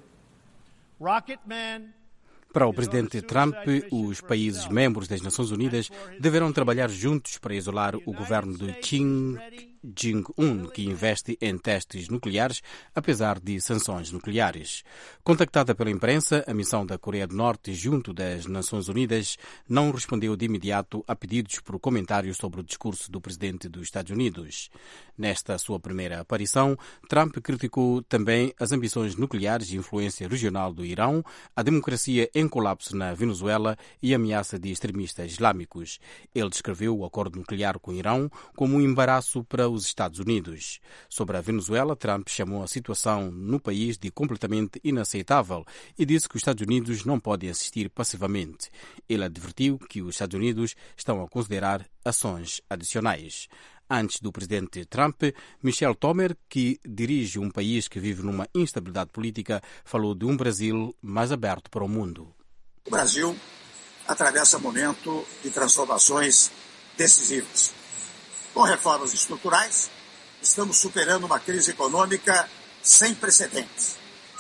Rocket Man. Para o presidente Trump, os países membros das Nações Unidas deverão trabalhar juntos para isolar o governo de Kim Jong-un, que investe em testes nucleares, apesar de sanções nucleares. Contactada pela imprensa, a missão da Coreia do Norte junto das Nações Unidas não respondeu de imediato a pedidos por comentários sobre o discurso do presidente dos Estados Unidos. Nesta sua primeira aparição, Trump criticou também as ambições nucleares e influência regional do Irão, a democracia em colapso na Venezuela e a ameaça de extremistas islâmicos. Ele descreveu o acordo nuclear com o Irão como um embaraço para os Estados Unidos. Sobre a Venezuela, Trump chamou a situação no país de completamente inaceitável e disse que os Estados Unidos não podem assistir passivamente. Ele advertiu que os Estados Unidos estão a considerar ações adicionais. Antes do presidente Trump, Michel Temer, que dirige um país que vive numa instabilidade política, falou de um Brasil mais aberto para o mundo. O Brasil atravessa um momento de transformações decisivas. Com reformas estruturais, estamos superando uma crise econômica sem precedentes.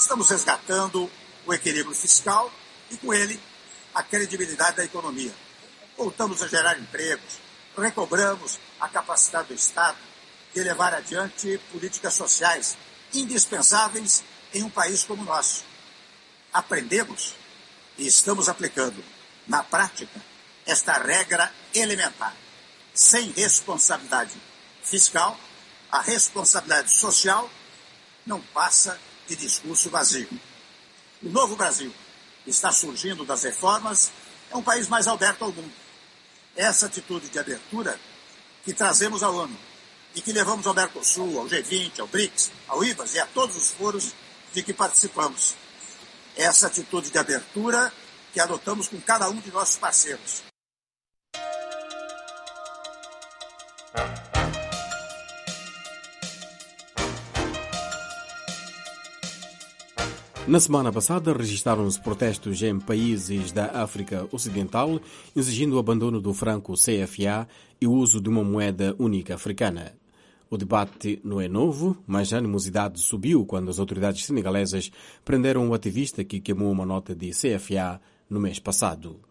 estamos resgatando o equilíbrio fiscal e, com ele, a credibilidade da economia. Voltamos a gerar empregos, recobramos a capacidade do Estado de levar adiante políticas sociais indispensáveis em um país como o nosso. Aprendemos e estamos aplicando, na prática, esta regra elementar. Sem responsabilidade fiscal, a responsabilidade social não passa de discurso vazio. O novo Brasil, que está surgindo das reformas, é um país mais aberto ao mundo. Essa atitude de abertura que trazemos à ONU e que levamos ao Mercosul, ao G20, ao BRICS, ao IBAS e a todos os foros de que participamos. Essa atitude de abertura que adotamos com cada um de nossos parceiros. Na semana passada, registaram-se protestos em países da África Ocidental, exigindo o abandono do franco CFA e o uso de uma moeda única africana. O debate não é novo, mas a animosidade subiu quando as autoridades senegalesas prenderam um ativista que queimou uma nota de CFA no mês passado.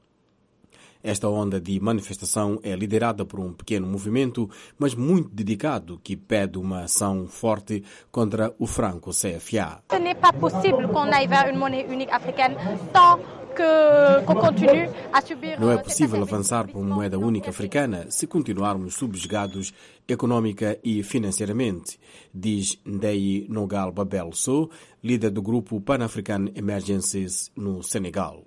Esta onda de manifestação é liderada por um pequeno movimento, mas muito dedicado, que pede uma ação forte contra o franco CFA. Ce n'est pas possible qu'on aille vers une monnaie unique africaine tant qu'on continue à subir. Não é possível avançar para uma moeda única africana se continuarmos subjugados econômica e financeiramente, diz Ndeye Nogal Babel Sow, líder do grupo Pan-African Emergencies no Senegal.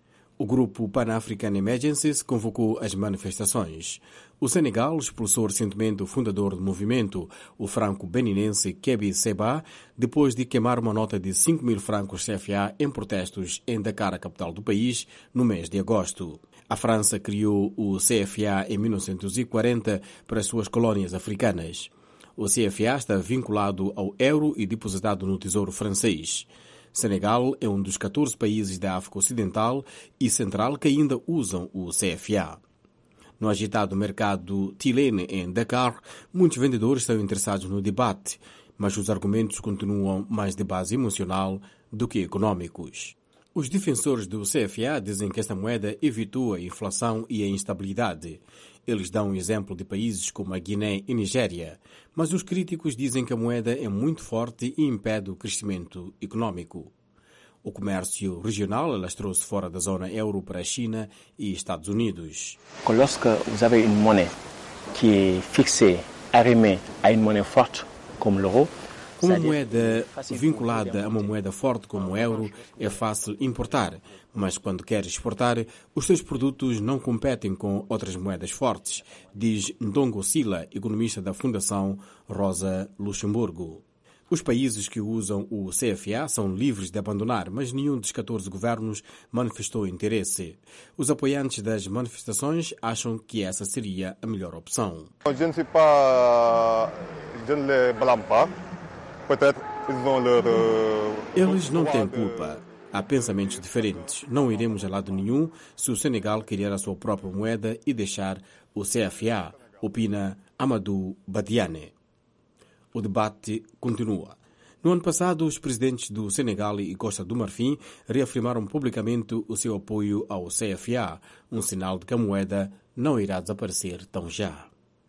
O grupo Pan-African Emergencies convocou as manifestações. O Senegal expulsou recentemente o fundador do movimento, o franco-beninense Kébi Seba, depois de queimar uma nota de 5.000 francos CFA em protestos em Dakar, a capital do país, no mês de agosto. A França criou o CFA em 1940 para as suas colónias africanas. O CFA está vinculado ao euro e depositado no Tesouro francês. Senegal é um dos 14 países da África Ocidental e Central que ainda usam o CFA. No agitado mercado Tilene, em Dakar, muitos vendedores estão interessados no debate, mas os argumentos continuam mais de base emocional do que econômicos. Os defensores do CFA dizem que esta moeda evitou a inflação e a instabilidade. Eles dão um exemplo de países como a Guiné e Nigéria, mas os críticos dizem que a moeda é muito forte e impede o crescimento econômico. O comércio regional alastrou-se fora da zona euro para a China e Estados Unidos. Lorsque vous avez une monnaie qui est fixée, arrimée à une monnaie forte comme l'euro, uma moeda vinculada a uma moeda forte como o euro é fácil importar, mas quando queres exportar, os seus produtos não competem com outras moedas fortes, diz Ndongo Sila, economista da Fundação Rosa Luxemburgo. Os países que usam o CFA são livres de abandonar, mas nenhum dos 14 governos manifestou interesse. Os apoiantes das manifestações acham que essa seria a melhor opção. Eles não têm culpa. Há pensamentos diferentes. Não iremos a lado nenhum se o Senegal criar a sua própria moeda e deixar o CFA, opina Amadou Badiane. O debate continua. No ano passado, os presidentes do Senegal e Costa do Marfim reafirmaram publicamente o seu apoio ao CFA, um sinal de que a moeda não irá desaparecer tão já.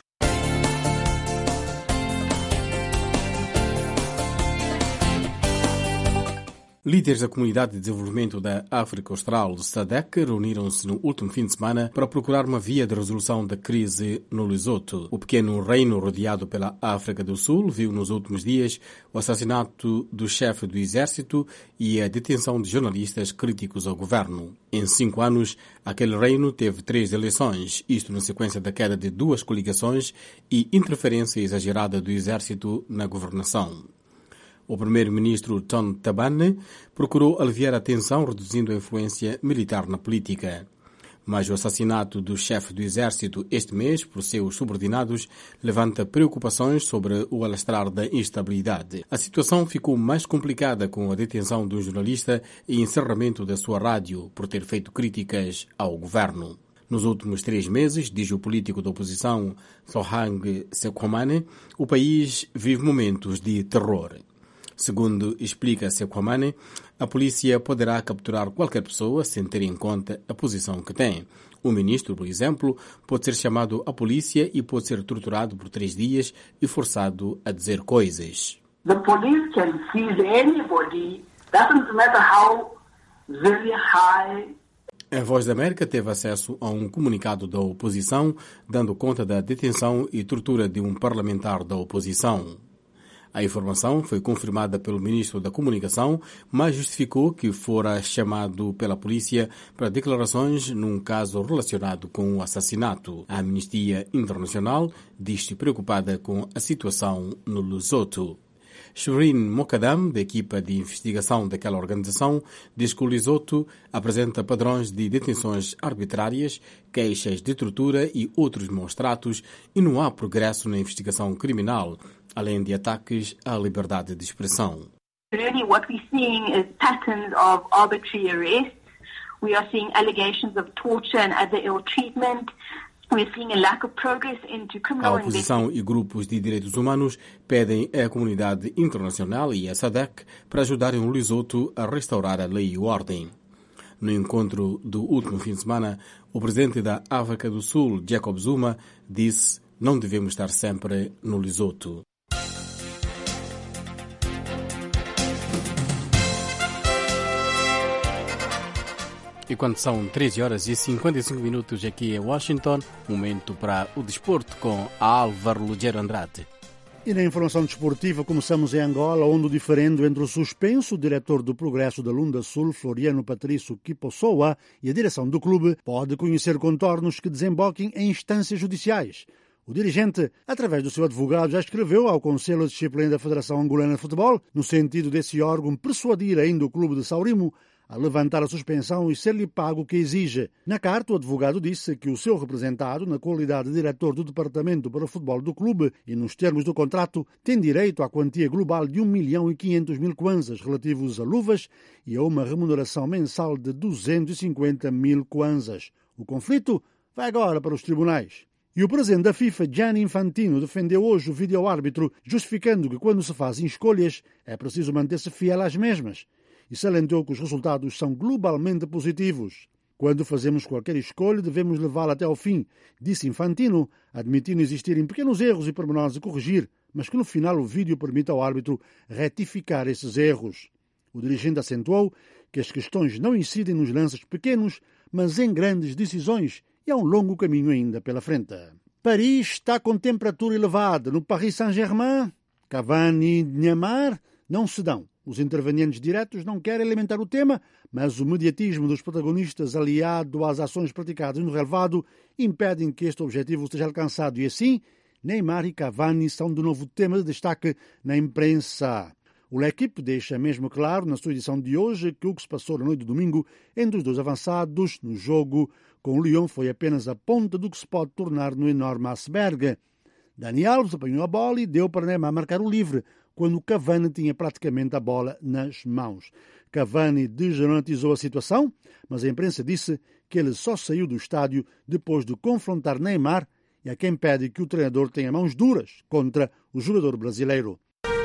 Líderes da Comunidade de Desenvolvimento da África Austral, SADC, reuniram-se no último fim de semana para procurar uma via de resolução da crise no Lesoto. O pequeno reino rodeado pela África do Sul viu nos últimos dias o assassinato do chefe do exército e a detenção de jornalistas críticos ao governo. Em 5 anos, aquele reino teve 3 eleições, isto na sequência da queda de 2 coligações e interferência exagerada do exército na governação. O primeiro-ministro Tom Tabane procurou aliviar a tensão reduzindo a influência militar na política. Mas o assassinato do chefe do exército este mês por seus subordinados levanta preocupações sobre o alastrar da instabilidade. A situação ficou mais complicada com a detenção de um jornalista e encerramento da sua rádio por ter feito críticas ao governo. Nos últimos 3 meses, diz o político da oposição Sohang Sekomane, o país vive momentos de terror. Segundo explica Sekwamane, a polícia poderá capturar qualquer pessoa sem ter em conta a posição que tem. O ministro, por exemplo, pode ser chamado à polícia e pode ser torturado por 3 dias e forçado a dizer coisas. The police can seize anybody, doesn't matter how very high. A Voz da América teve acesso a um comunicado da oposição, dando conta da detenção e tortura de um parlamentar da oposição. A informação foi confirmada pelo ministro da Comunicação, mas justificou que fora chamado pela polícia para declarações num caso relacionado com o assassinato. A Amnistia Internacional diz-se preocupada com a situação no Lesoto. Shirin Mokadam, da equipa de investigação daquela organização, diz que o Lesoto apresenta padrões de detenções arbitrárias, queixas de tortura e outros maus tratos e não há progresso na investigação criminal, além de ataques à liberdade de expressão. Really what we're seeing is patterns of arbitrary arrests. We are seeing allegations of torture and other ill treatment. We're seeing a lack of progress into criminal A oposição e grupos de direitos humanos pedem à comunidade internacional e à SADC para ajudarem o Lesoto a restaurar a lei e a ordem. No encontro do último fim de semana, o presidente da África do Sul, Jacob Zuma, disse: não devemos estar sempre no Lesoto. E quando são 13 horas e 55 minutos aqui em Washington, momento para o desporto com Álvaro Lugero Andrade. E na informação desportiva começamos em Angola, onde o diferendo entre o suspenso diretor do Progresso da Lunda Sul, Floriano Patrício Kipossoa, e a direção do clube pode conhecer contornos que desemboquem em instâncias judiciais. O dirigente, através do seu advogado, já escreveu ao Conselho de Disciplina da Federação Angolana de Futebol, no sentido desse órgão persuadir ainda o clube de Saurimo a levantar a suspensão e ser-lhe pago o que exige. Na carta, o advogado disse que o seu representado, na qualidade de diretor do Departamento para o Futebol do clube e nos termos do contrato, tem direito à quantia global de 1.500.000 kwanzas relativos a luvas e a uma remuneração mensal de 250.000 kwanzas. O conflito vai agora para os tribunais. E o presidente da FIFA, Gianni Infantino, defendeu hoje o vídeo-árbitro, justificando que quando se fazem escolhas é preciso manter-se fiel às mesmas. E salientou que os resultados são globalmente positivos. Quando fazemos qualquer escolha, devemos levá-la até ao fim, disse Infantino, admitindo existirem pequenos erros e pormenores a corrigir, mas que no final o vídeo permite ao árbitro retificar esses erros. O dirigente acentuou que as questões não incidem nos lances pequenos, mas em grandes decisões, e há um longo caminho ainda pela frente. Paris está com temperatura elevada. No Paris Saint-Germain, Cavani e Neymar não se dão. Os intervenientes diretos não querem alimentar o tema, mas o mediatismo dos protagonistas, aliado às ações praticadas no relevado, impedem que este objetivo seja alcançado. E assim, Neymar e Cavani são de novo tema de destaque na imprensa. O L'Équipe deixa mesmo claro, na sua edição de hoje, que o que se passou na noite de domingo entre os dois avançados no jogo com o Lyon foi apenas a ponta do que se pode tornar no enorme iceberg. Dani Alves apanhou a bola e deu para Neymar marcar o livre, quando Cavani tinha praticamente a bola nas mãos. Cavani desdramatizou a situação, mas a imprensa disse que ele só saiu do estádio depois de confrontar Neymar e a quem pede que o treinador tenha mãos duras contra o jogador brasileiro.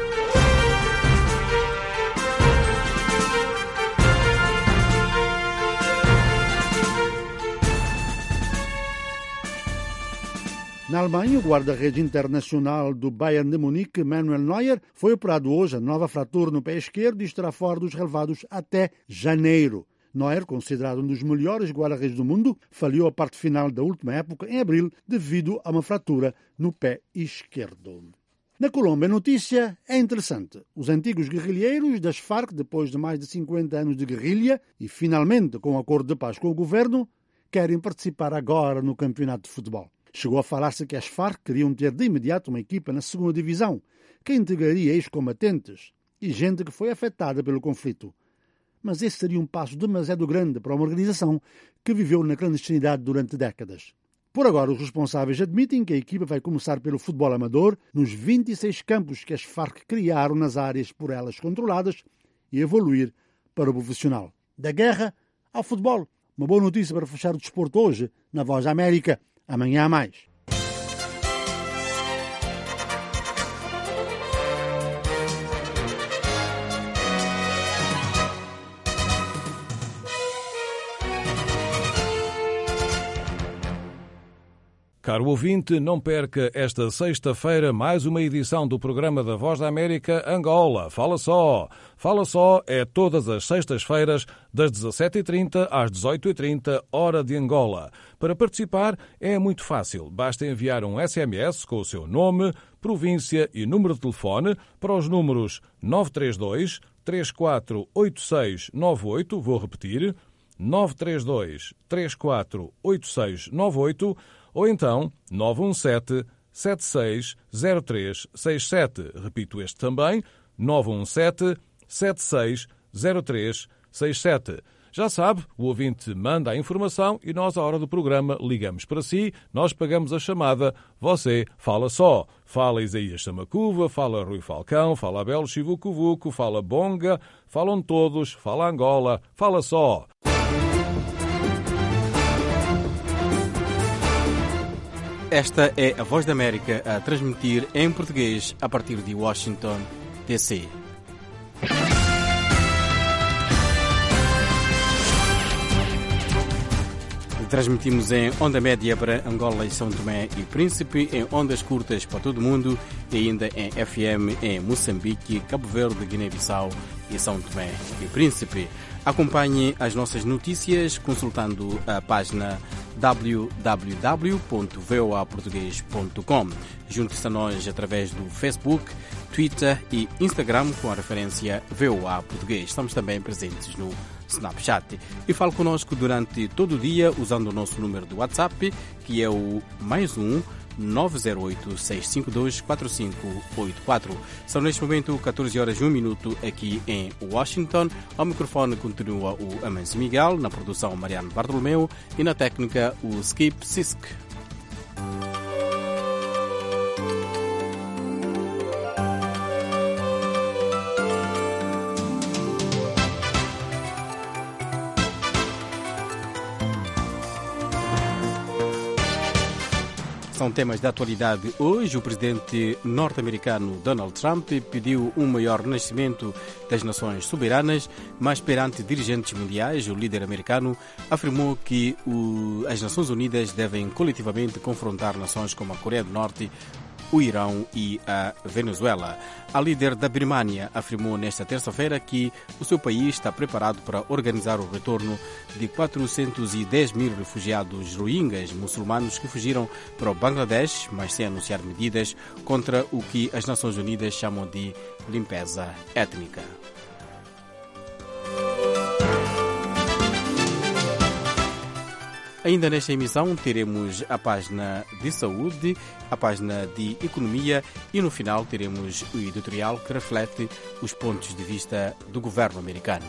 Na Alemanha, o guarda-redes internacional do Bayern de Munique, Manuel Neuer, foi operado hoje a nova fratura no pé esquerdo e estará fora dos relevados até janeiro. Neuer, considerado um dos melhores guarda-redes do mundo, falhou a parte final da última época em abril devido a uma fratura no pé esquerdo. Na Colômbia, a notícia é interessante. Os antigos guerrilheiros das Farc, depois de mais de 50 anos de guerrilha e finalmente com um acordo de paz com o governo, querem participar agora no campeonato de futebol. Chegou a falar-se que as Farc queriam ter de imediato uma equipa na segunda divisão, que integraria ex-combatentes e gente que foi afetada pelo conflito. Mas esse seria um passo demasiado grande para uma organização que viveu na clandestinidade durante décadas. Por agora, os responsáveis admitem que a equipa vai começar pelo futebol amador nos 26 campos que as Farc criaram nas áreas por elas controladas e evoluir para o profissional. Da guerra ao futebol. Uma boa notícia para fechar o desporto hoje na Voz da América. Amanhã há mais. caro ouvinte, não perca esta sexta-feira mais uma edição do programa da Voz da América Angola. Fala Só! Fala Só é todas as sextas-feiras, das 17h30 às 18h30, hora de Angola. Para participar é muito fácil. Basta enviar um SMS com o seu nome, província e número de telefone para os números 932 348698, vou repetir, 932 348698, ou então 917 760367. Repito este também, 917 760367. Já sabe, o ouvinte manda a informação e nós, à hora do programa, ligamos para si, nós pagamos a chamada, você fala só. Fala Isaías Samacuva, fala Rui Falcão, fala Abel Chivucuvuco, fala Bonga, falam todos, fala Angola, fala só. Esta é a Voz da América a transmitir em português a partir de Washington, D.C. Transmitimos em onda média para Angola e São Tomé e Príncipe, em ondas curtas para todo o mundo e ainda em FM em Moçambique, Cabo Verde, Guiné-Bissau e São Tomé e Príncipe. Acompanhe as nossas notícias consultando a página www.voaportugues.com. Junte-se a nós através do Facebook, Twitter e Instagram com a referência VOA Português. Estamos também presentes no Snapchat. E fale conosco durante todo o dia usando o nosso número de WhatsApp, que é o +1 908-652-4584. São neste momento 14h01 aqui em Washington. Ao microfone continua o Amancio Miguel, na produção Mariano Bartolomeu e na técnica o Skip Sisk. São temas da atualidade hoje. O presidente norte-americano Donald Trump pediu um maior renascimento das nações soberanas, mas perante dirigentes mundiais, o líder americano afirmou que as Nações Unidas devem coletivamente confrontar nações como a Coreia do Norte, o Irão e a Venezuela. A líder da Birmânia afirmou nesta terça-feira que o seu país está preparado para organizar o retorno de 410 mil refugiados rohingyas muçulmanos que fugiram para o Bangladesh, mas sem anunciar medidas contra o que as Nações Unidas chamam de limpeza étnica. Ainda nesta emissão teremos a página de saúde, a página de economia e no final teremos o editorial que reflete os pontos de vista do governo americano.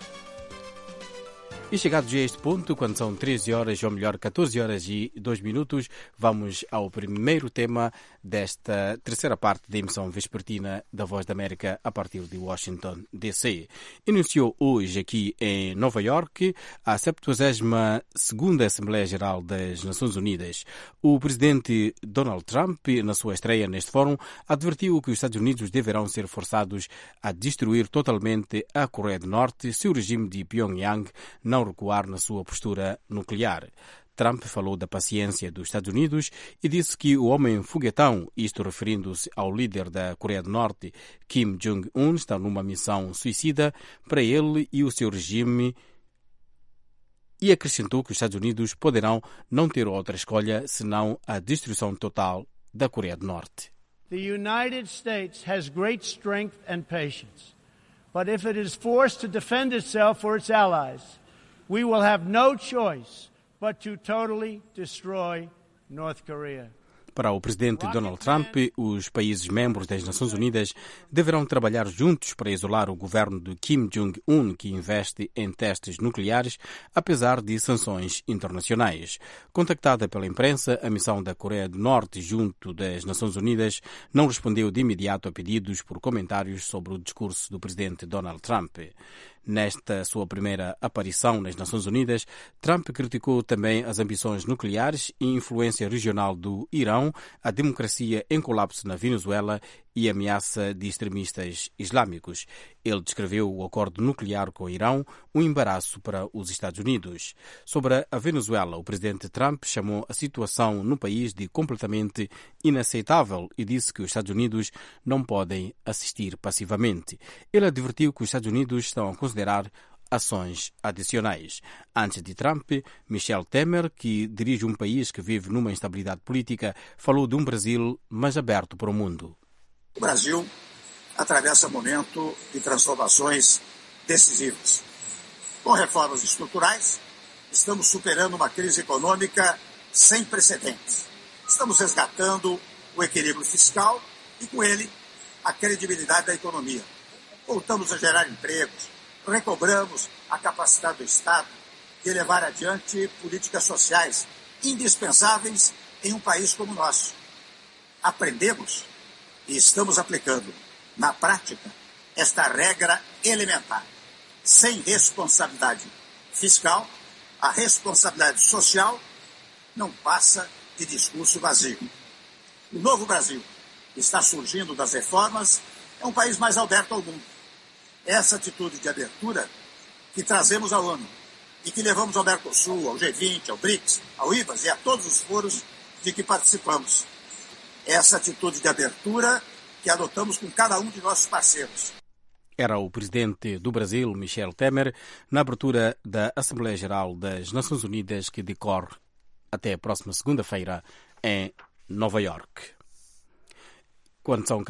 E chegados a este ponto, quando são 13 horas, ou melhor, 14h02, vamos ao primeiro tema desta terceira parte da emissão vespertina da Voz da América a partir de Washington, D.C. Iniciou hoje aqui em Nova York a 72ª Assembleia Geral das Nações Unidas. O presidente Donald Trump, na sua estreia neste fórum, advertiu que os Estados Unidos deverão ser forçados a destruir totalmente a Coreia do Norte se o regime de Pyongyang não recuar na sua postura nuclear. Trump falou da paciência dos Estados Unidos e disse que o homem foguetão, isto referindo-se ao líder da Coreia do Norte, Kim Jong-un, está numa missão suicida para ele e o seu regime, e acrescentou que os Estados Unidos poderão não ter outra escolha senão a destruição total da Coreia do Norte. The United States has great strength and patience, but if it is forced to defend itself or its allies, we will have no choice but to totally destroy North Korea. Para o presidente Donald Trump, os países membros das Nações Unidas deverão trabalhar juntos para isolar o governo de Kim Jong-un, que investe em testes nucleares, apesar de sanções internacionais. Contactada pela imprensa, a missão da Coreia do Norte junto das Nações Unidas não respondeu de imediato a pedidos por comentários sobre o discurso do presidente Donald Trump. Nesta sua primeira aparição nas Nações Unidas, Trump criticou também as ambições nucleares e influência regional do Irão, a democracia em colapso na Venezuela e a ameaça de extremistas islâmicos. Ele descreveu o acordo nuclear com o Irão um embaraço para os Estados Unidos. Sobre a Venezuela, o presidente Trump chamou a situação no país de completamente inaceitável e disse que os Estados Unidos não podem assistir passivamente. Ele advertiu que os Estados Unidos estão a considerar ações adicionais. Antes de Trump, Michel Temer, que dirige um país que vive numa instabilidade política, falou de um Brasil mais aberto para o mundo. O Brasil atravessa um momento de transformações decisivas. Com reformas estruturais, estamos superando uma crise econômica sem precedentes. Estamos resgatando o equilíbrio fiscal e, com ele, a credibilidade da economia. Voltamos a gerar empregos, recobramos a capacidade do Estado de levar adiante políticas sociais indispensáveis em um país como o nosso. Aprendemos e estamos aplicando, na prática, esta regra elementar. Sem responsabilidade fiscal, a responsabilidade social não passa de discurso vazio. O novo Brasil, que está surgindo das reformas, é um país mais aberto ao mundo. Essa atitude de abertura que trazemos à ONU e que levamos ao Mercosul, ao G20, ao BRICS, ao IVAS e a todos os foros de que participamos. Essa atitude de abertura que adotamos com cada um de nossos parceiros. Era o presidente do Brasil, Michel Temer, na abertura da Assembleia Geral das Nações Unidas, que decorre até a próxima segunda-feira em Nova Iorque. Quando são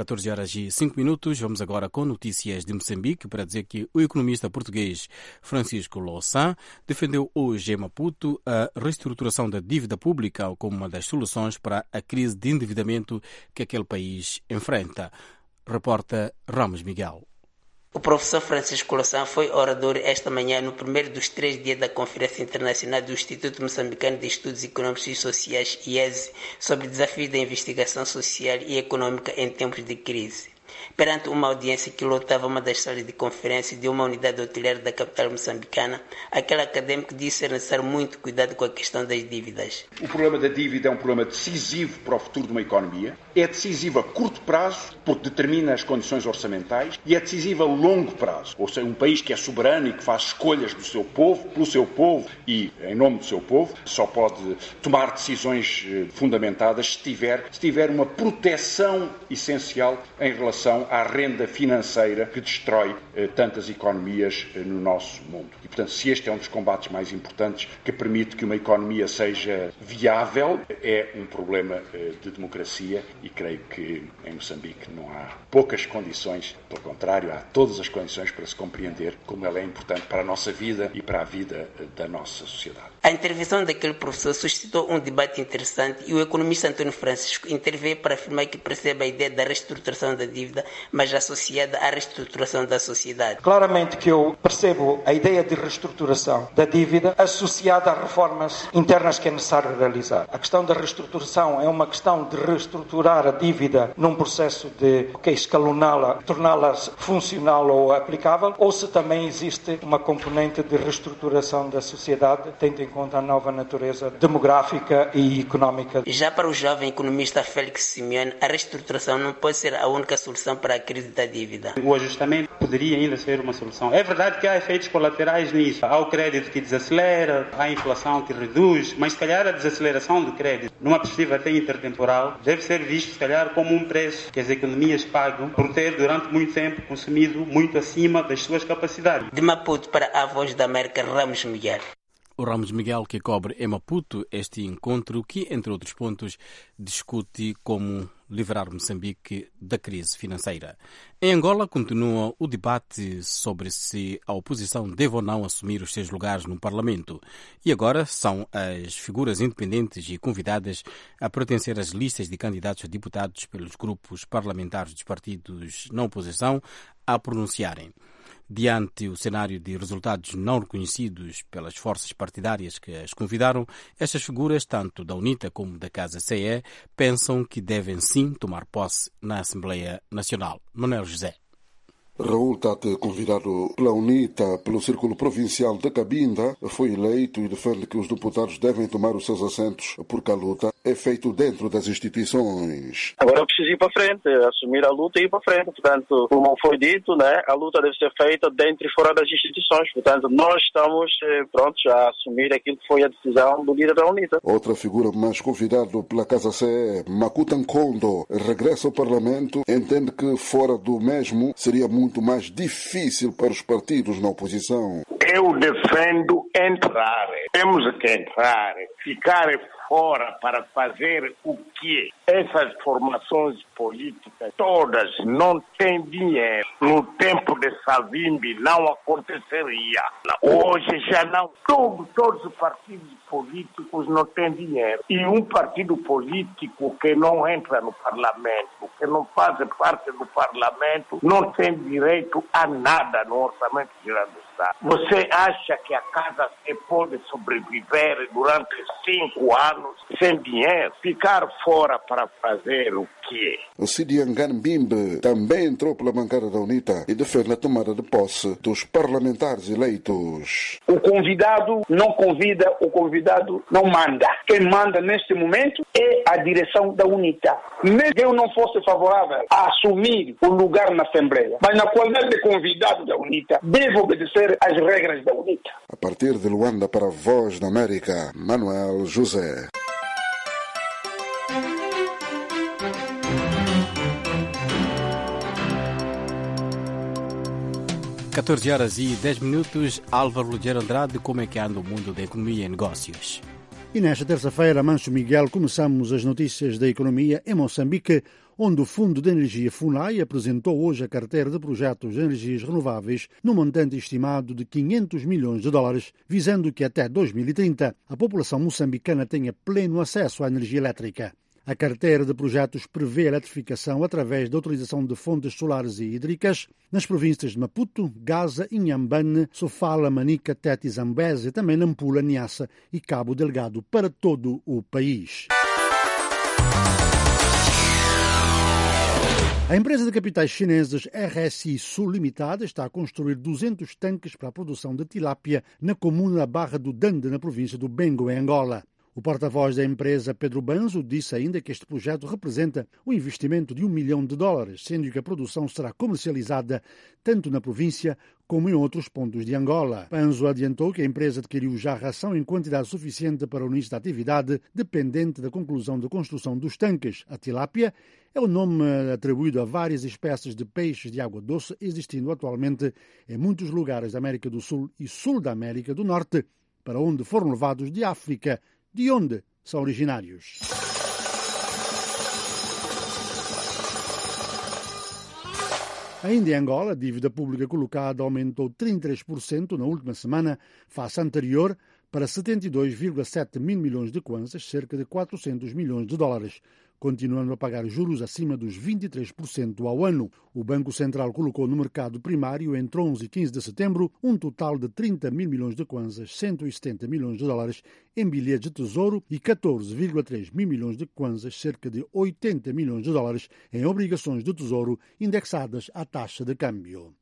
14h05, vamos agora com notícias de Moçambique para dizer que o economista português Francisco Louçã defendeu hoje em Maputo a reestruturação da dívida pública como uma das soluções para a crise de endividamento que aquele país enfrenta. Reporta Ramos Miguel. O professor Francisco Louçã foi orador esta manhã no primeiro dos 3 dias da Conferência Internacional do Instituto Moçambicano de Estudos Econômicos e Sociais, IESE, sobre desafios da investigação social e econômica em tempos de crise. Perante uma audiência que lotava uma das salas de conferência de uma unidade hoteleira da capital moçambicana, aquele académico disse ser necessário muito cuidado com a questão das dívidas. O problema da dívida é um problema decisivo para o futuro de uma economia. É decisivo a curto prazo, porque determina as condições orçamentais, e é decisivo a longo prazo. Ou seja, um país que é soberano e que faz escolhas do seu povo, pelo seu povo e em nome do seu povo, só pode tomar decisões fundamentadas se tiver uma proteção essencial em relação à renda financeira que destrói tantas economias no nosso mundo. E, portanto, se este é um dos combates mais importantes que permite que uma economia seja viável, é um problema de democracia e creio que em Moçambique não há poucas condições, pelo contrário, há todas as condições para se compreender como ela é importante para a nossa vida e para a vida da nossa sociedade. A intervenção daquele professor suscitou um debate interessante e o economista António Francisco interveio para afirmar que percebe a ideia da reestruturação da dívida, mas associada à reestruturação da sociedade. Claramente que eu percebo a ideia de reestruturação da dívida associada a reformas internas que é necessário realizar. A questão da reestruturação é uma questão de reestruturar a dívida num processo de escaloná-la, torná-la funcional ou aplicável, ou se também existe uma componente de reestruturação da sociedade, tendo em conta a nova natureza demográfica e económica. Já para o jovem economista Félix Simeone, a reestruturação não pode ser a única solução para a crise da dívida. O ajustamento poderia ainda ser uma solução. É verdade que há efeitos colaterais nisso. Há o crédito que desacelera, há a inflação que reduz, mas se calhar a desaceleração do crédito, numa perspectiva até intertemporal, deve ser visto se calhar como um preço que as economias pagam por ter durante muito tempo consumido muito acima das suas capacidades. De Maputo para a Voz da América, Ramos Miguel. O Ramos Miguel que cobre em Maputo este encontro que, entre outros pontos, discute como livrar Moçambique da crise financeira. Em Angola continua o debate sobre se a oposição deve ou não assumir os seus lugares no Parlamento. E agora são as figuras independentes e convidadas a pertencer às listas de candidatos a deputados pelos grupos parlamentares dos partidos na oposição a pronunciarem. Diante o cenário de resultados não reconhecidos pelas forças partidárias que as convidaram, estas figuras, tanto da UNITA como da Casa CE, pensam que devem sim tomar posse na Assembleia Nacional. Manuel José. Raul Tate, convidado pela UNITA pelo Círculo Provincial de Cabinda, foi eleito e defende que os deputados devem tomar os seus assentos porque a luta é feita dentro das instituições. Agora é preciso ir para frente, assumir a luta e ir para frente. Portanto, como foi dito, né, a luta deve ser feita dentro e fora das instituições. Portanto, nós estamos prontos a assumir aquilo que foi a decisão do líder da UNITA. Outra figura mais convidado pela Casa CE, Makuta Nkondo, regressa ao Parlamento, entende que fora do mesmo seria muito mais difícil para os partidos na oposição. Eu defendo entrar. Temos que entrar, ficar fora para fazer o quê? Essas formações políticas todas não têm dinheiro. No tempo de Savimbi não aconteceria. Hoje já não. Todos os partidos políticos não têm dinheiro. E um partido político que não entra no parlamento, que não faz parte do parlamento, não tem direito a nada no orçamento geral do Estado. Você acha que a Casa pode sobreviver durante 5 anos sem dinheiro? Ficar fora para fazer o quê? O Sidiangan Bimbe também entrou pela bancada da UNITA e defende a tomada de posse dos parlamentares eleitos. O convidado não convida, o convidado não manda. Quem manda neste momento é a direção da UNITA. Mesmo que eu não fosse favorável a assumir o lugar na Assembleia, mas na qualidade de convidado da UNITA, devo obedecer às regras da UNITA. A partir de Luanda para a Voz da América, Manuel José. h10. Álvaro Lugero Andrade, como é que anda o mundo da economia e negócios? E nesta terça-feira, Manso Miguel, começamos as notícias da economia em Moçambique, onde o Fundo de Energia FUNAI apresentou hoje a carteira de projetos de energias renováveis num montante estimado de $500 milhões, visando que até 2030 a população moçambicana tenha pleno acesso à energia elétrica. A carteira de projetos prevê a eletrificação através da utilização de fontes solares e hídricas nas províncias de Maputo, Gaza, Inhambane, Sofala, Manica, Tete e Zambésia, também Nampula, Niassa e Cabo Delgado para todo o país. A empresa de capitais chinesas RSI Sul Limitada está a construir 200 tanques para a produção de tilápia na comuna Barra do Dande, na província do Bengo, em Angola. O porta-voz da empresa, Pedro Banzo, disse ainda que este projeto representa um investimento de $1 milhão, sendo que a produção será comercializada tanto na província como em outros pontos de Angola. Banzo adiantou que a empresa adquiriu já ração em quantidade suficiente para o início da atividade, dependente da conclusão da construção dos tanques. A tilápia é o nome atribuído a várias espécies de peixes de água doce, existindo atualmente em muitos lugares da América do Sul e sul da América do Norte, para onde foram levados de África, de onde são originários. Ainda em Angola, a dívida pública colocada aumentou 33% na última semana, face à anterior, para 72,7 mil milhões de kwanzas, cerca de $400 milhões, continuando a pagar juros acima dos 23% ao ano. O Banco Central colocou no mercado primário, entre 11 e 15 de setembro, um total de 30 mil milhões de kwanzas, $170 milhões, em bilhetes de tesouro e 14,3 mil milhões de kwanzas, cerca de $80 milhões, em obrigações de tesouro indexadas à taxa de câmbio.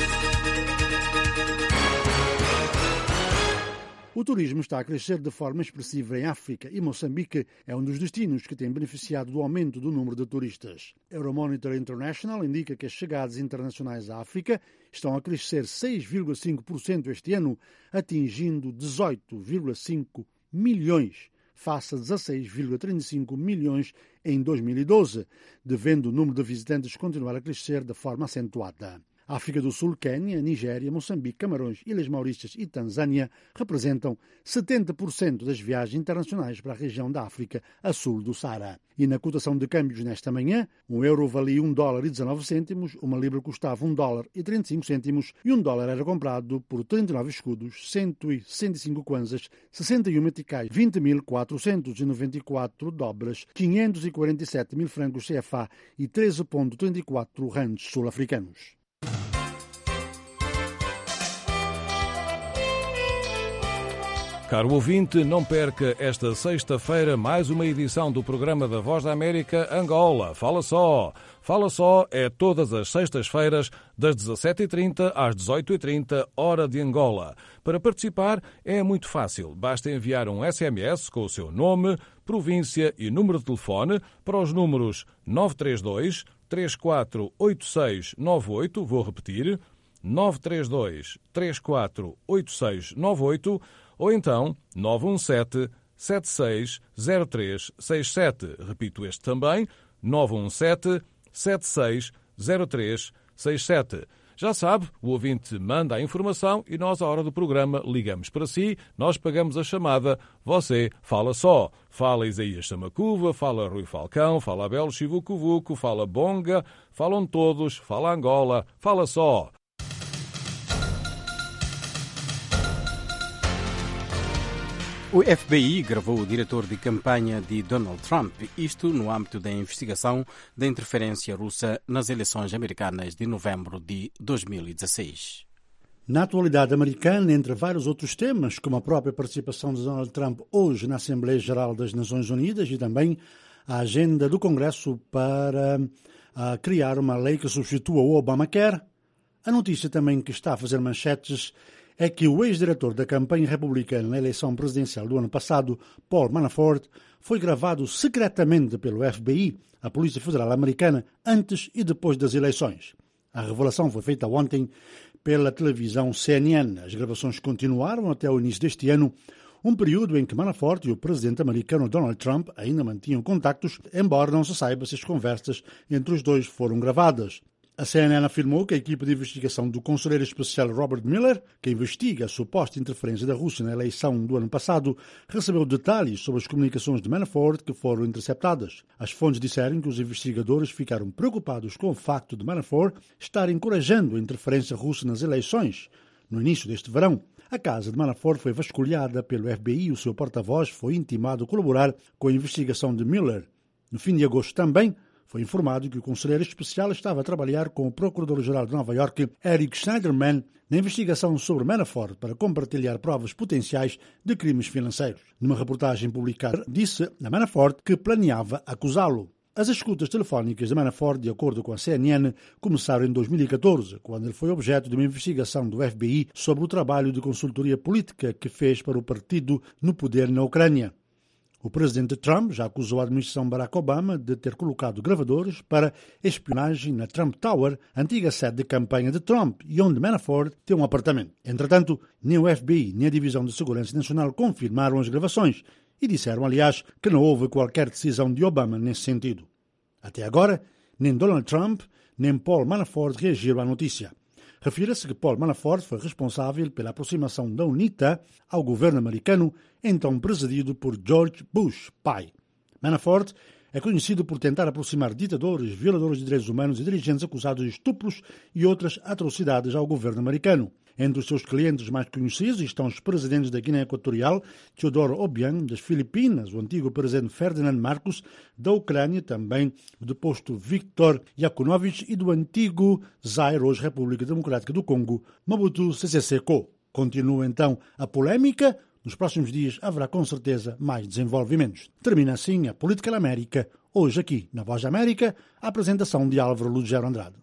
O turismo está a crescer de forma expressiva em África e Moçambique é um dos destinos que tem beneficiado do aumento do número de turistas. Euromonitor International indica que as chegadas internacionais à África estão a crescer 6,5% este ano, atingindo 18,5 milhões, face a 16,35 milhões em 2012, devendo o número de visitantes continuar a crescer de forma acentuada. África do Sul, Quênia, Nigéria, Moçambique, Camarões, Ilhas Maurícias e Tanzânia representam 70% das viagens internacionais para a região da África a sul do Saara. E na cotação de câmbios nesta manhã, um euro valia $1,19, uma libra custava $1,35 e um dólar era comprado por 39 escudos, 105 kwanzas, 61 meticais, 20.494 dobras, 547 mil francos CFA e 13,34 rands sul-africanos. Caro ouvinte, não perca esta sexta-feira mais uma edição do programa da Voz da América Angola. Fala só! Fala só é todas as sextas-feiras, das 17h30 às 18h30, hora de Angola. Para participar é muito fácil. Basta enviar um SMS com o seu nome, província e número de telefone para os números 932 348698. Vou repetir, 932 348698 ou então 917 760367. Repito este também, 917 760367. Já sabe, o ouvinte manda a informação e nós, à hora do programa, ligamos para si, nós pagamos a chamada, você fala só. Fala Isaías Samacuva, fala Rui Falcão, fala Abel Chivucovuco, fala Bonga, falam todos, fala Angola, fala só. O FBI gravou o diretor de campanha de Donald Trump, isto no âmbito da investigação da interferência russa nas eleições americanas de novembro de 2016. Na atualidade americana, entre vários outros temas, como a própria participação de Donald Trump hoje na Assembleia Geral das Nações Unidas e também a agenda do Congresso para criar uma lei que substitua o Obamacare, a notícia também que está a fazer manchetes é que o ex-diretor da campanha republicana na eleição presidencial do ano passado, Paul Manafort, foi gravado secretamente pelo FBI, a Polícia Federal Americana, antes e depois das eleições. A revelação foi feita ontem pela televisão CNN. As gravações continuaram até o início deste ano, um período em que Manafort e o presidente americano Donald Trump ainda mantinham contactos, embora não se saiba se as conversas entre os dois foram gravadas. A CNN afirmou que a equipe de investigação do conselheiro especial Robert Mueller, que investiga a suposta interferência da Rússia na eleição do ano passado, recebeu detalhes sobre as comunicações de Manafort que foram interceptadas. As fontes disseram que os investigadores ficaram preocupados com o facto de Manafort estar encorajando a interferência russa nas eleições. No início deste verão, a casa de Manafort foi vasculhada pelo FBI e o seu porta-voz foi intimado a colaborar com a investigação de Mueller. No fim de agosto também, foi informado que o conselheiro especial estava a trabalhar com o procurador-geral de Nova Iorque, Eric Schneiderman, na investigação sobre Manafort para compartilhar provas potenciais de crimes financeiros. Numa reportagem publicada, disse a Manafort que planeava acusá-lo. As escutas telefónicas de Manafort, de acordo com a CNN, começaram em 2014, quando ele foi objeto de uma investigação do FBI sobre o trabalho de consultoria política que fez para o partido no poder na Ucrânia. O presidente Trump já acusou a administração Barack Obama de ter colocado gravadores para espionagem na Trump Tower, antiga sede de campanha de Trump, e onde Manafort tem um apartamento. Entretanto, nem o FBI nem a Divisão de Segurança Nacional confirmaram as gravações e disseram, aliás, que não houve qualquer decisão de Obama nesse sentido. Até agora, nem Donald Trump nem Paul Manafort reagiram à notícia. Refira-se que Paul Manafort foi responsável pela aproximação da UNITA ao governo americano, então presidido por George Bush, pai. Manafort é conhecido por tentar aproximar ditadores, violadores de direitos humanos e dirigentes acusados de estupros e outras atrocidades ao governo americano. Entre os seus clientes mais conhecidos estão os presidentes da Guiné Equatorial, Teodoro Obiang, das Filipinas, o antigo presidente Ferdinand Marcos, da Ucrânia, também o deposto Viktor Yanukovych e do antigo Zaire, hoje República Democrática do Congo, Mobutu Sese Seko. Continua então a polémica. Nos próximos dias haverá com certeza mais desenvolvimentos. Termina assim a Política da América, hoje aqui na Voz da América, a apresentação de Álvaro Lugero Andrade.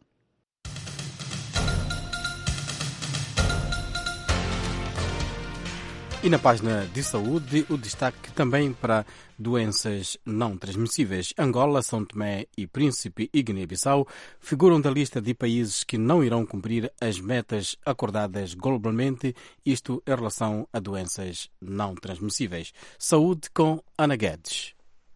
E na página de saúde, o destaque também para doenças não transmissíveis. Angola, São Tomé e Príncipe e Guiné-Bissau figuram da lista de países que não irão cumprir as metas acordadas globalmente, isto em relação a doenças não transmissíveis. Saúde com Ana Guedes.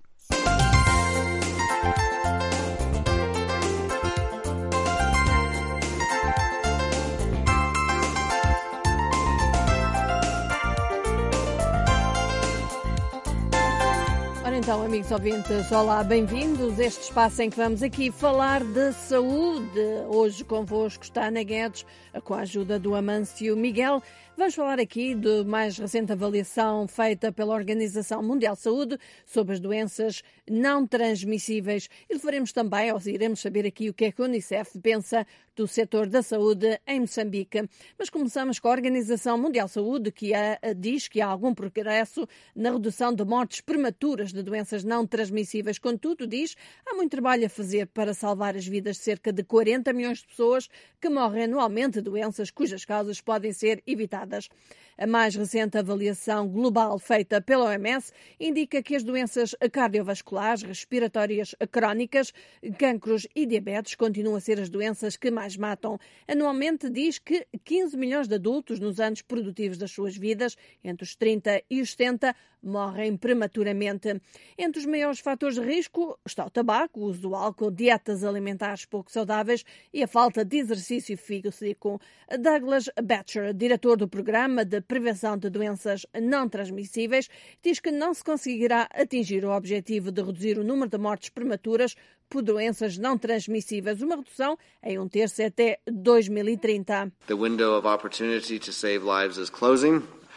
Então, amigos ouvintes, olá, bem-vindos a este espaço em que vamos aqui falar de saúde. Hoje convosco está Ana Guedes, com a ajuda do Amâncio Miguel. Vamos falar aqui da mais recente avaliação feita pela Organização Mundial de Saúde sobre as doenças não transmissíveis e faremos também, ou iremos saber aqui o que é que a Unicef pensa do setor da saúde em Moçambique. Mas começamos com a Organização Mundial de Saúde, que diz que há algum progresso na redução de mortes prematuras de doenças não transmissíveis. Contudo, diz, há muito trabalho a fazer para salvar as vidas de cerca de 40 milhões de pessoas que morrem anualmente de doenças cujas causas podem ser evitadas. A mais recente avaliação global feita pela OMS indica que as doenças cardiovasculares, respiratórias crónicas, cancros e diabetes continuam a ser as doenças que mais matam. Anualmente diz que 15 milhões de adultos nos anos produtivos das suas vidas, entre os 30 e os 70, morrem prematuramente. Entre os maiores fatores de risco está o tabaco, o uso do álcool, dietas alimentares pouco saudáveis e a falta de exercício físico. Douglas Batcher, diretor do Programa de Prevenção de Doenças Não Transmissíveis, diz que não se conseguirá atingir o objetivo de reduzir o número de mortes prematuras por doenças não transmissíveis, uma redução em 1/3 até 2030. The window of opportunity to save lives is closing.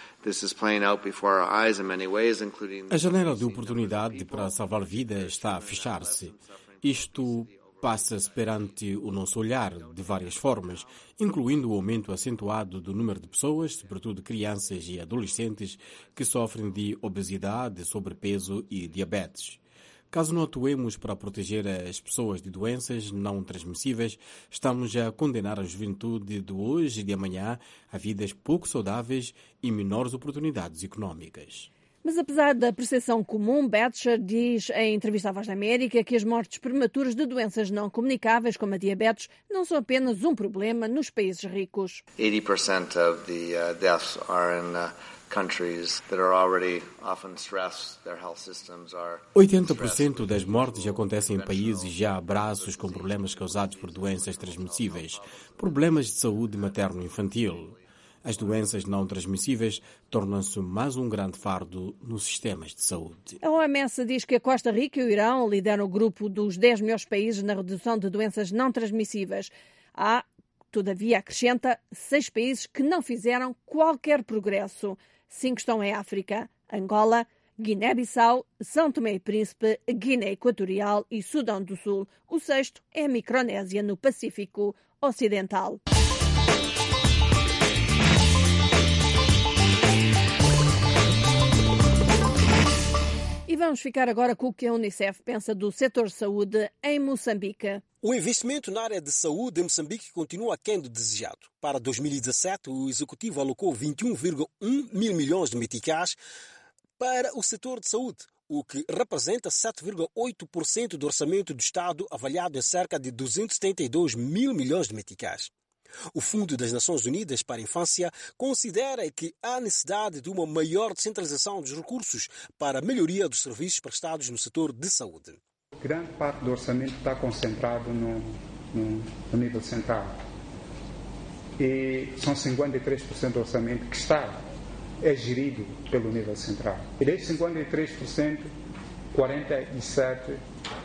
A janela de oportunidade para salvar vidas está a fechar-se. Isto passa-se perante o nosso olhar de várias formas, incluindo o aumento acentuado do número de pessoas, sobretudo crianças e adolescentes, que sofrem de obesidade, sobrepeso e diabetes. Caso não atuemos para proteger as pessoas de doenças não transmissíveis, estamos a condenar a juventude de hoje e de amanhã a vidas pouco saudáveis e menores oportunidades económicas. Mas apesar da percepção comum, Batcher diz em entrevista à Voz da América que as mortes prematuras de doenças não comunicáveis, como a diabetes, não são apenas um problema nos países ricos. 80% of the deaths are in countries that are already often stressed. Their health systems are 80% das mortes acontecem em países já abraços com problemas causados por doenças transmissíveis, problemas de saúde materno-infantil. As doenças não transmissíveis tornam-se mais um grande fardo nos sistemas de saúde. A OMS diz que a Costa Rica e o Irão lideram o grupo dos 10 melhores países na redução de doenças não transmissíveis. Todavia, acrescenta 6 países que não fizeram qualquer progresso. 5 estão em África: Angola, Guiné-Bissau, São Tomé e Príncipe, Guiné Equatorial e Sudão do Sul. O 6º é a Micronésia, no Pacífico Ocidental. E vamos ficar agora com o que a Unicef pensa do setor de saúde em Moçambique. O investimento na área de saúde em Moçambique continua aquém do desejado. Para 2017, o Executivo alocou 21,1 mil milhões de meticais para o setor de saúde, o que representa 7,8% do orçamento do Estado, avaliado em cerca de 272 mil milhões de meticais. O Fundo das Nações Unidas para a Infância considera que há necessidade de uma maior descentralização dos recursos para a melhoria dos serviços prestados no setor de saúde. Grande parte do orçamento está concentrado no nível central. E são 53% do orçamento que é gerido pelo nível central. E desses 53%, 47%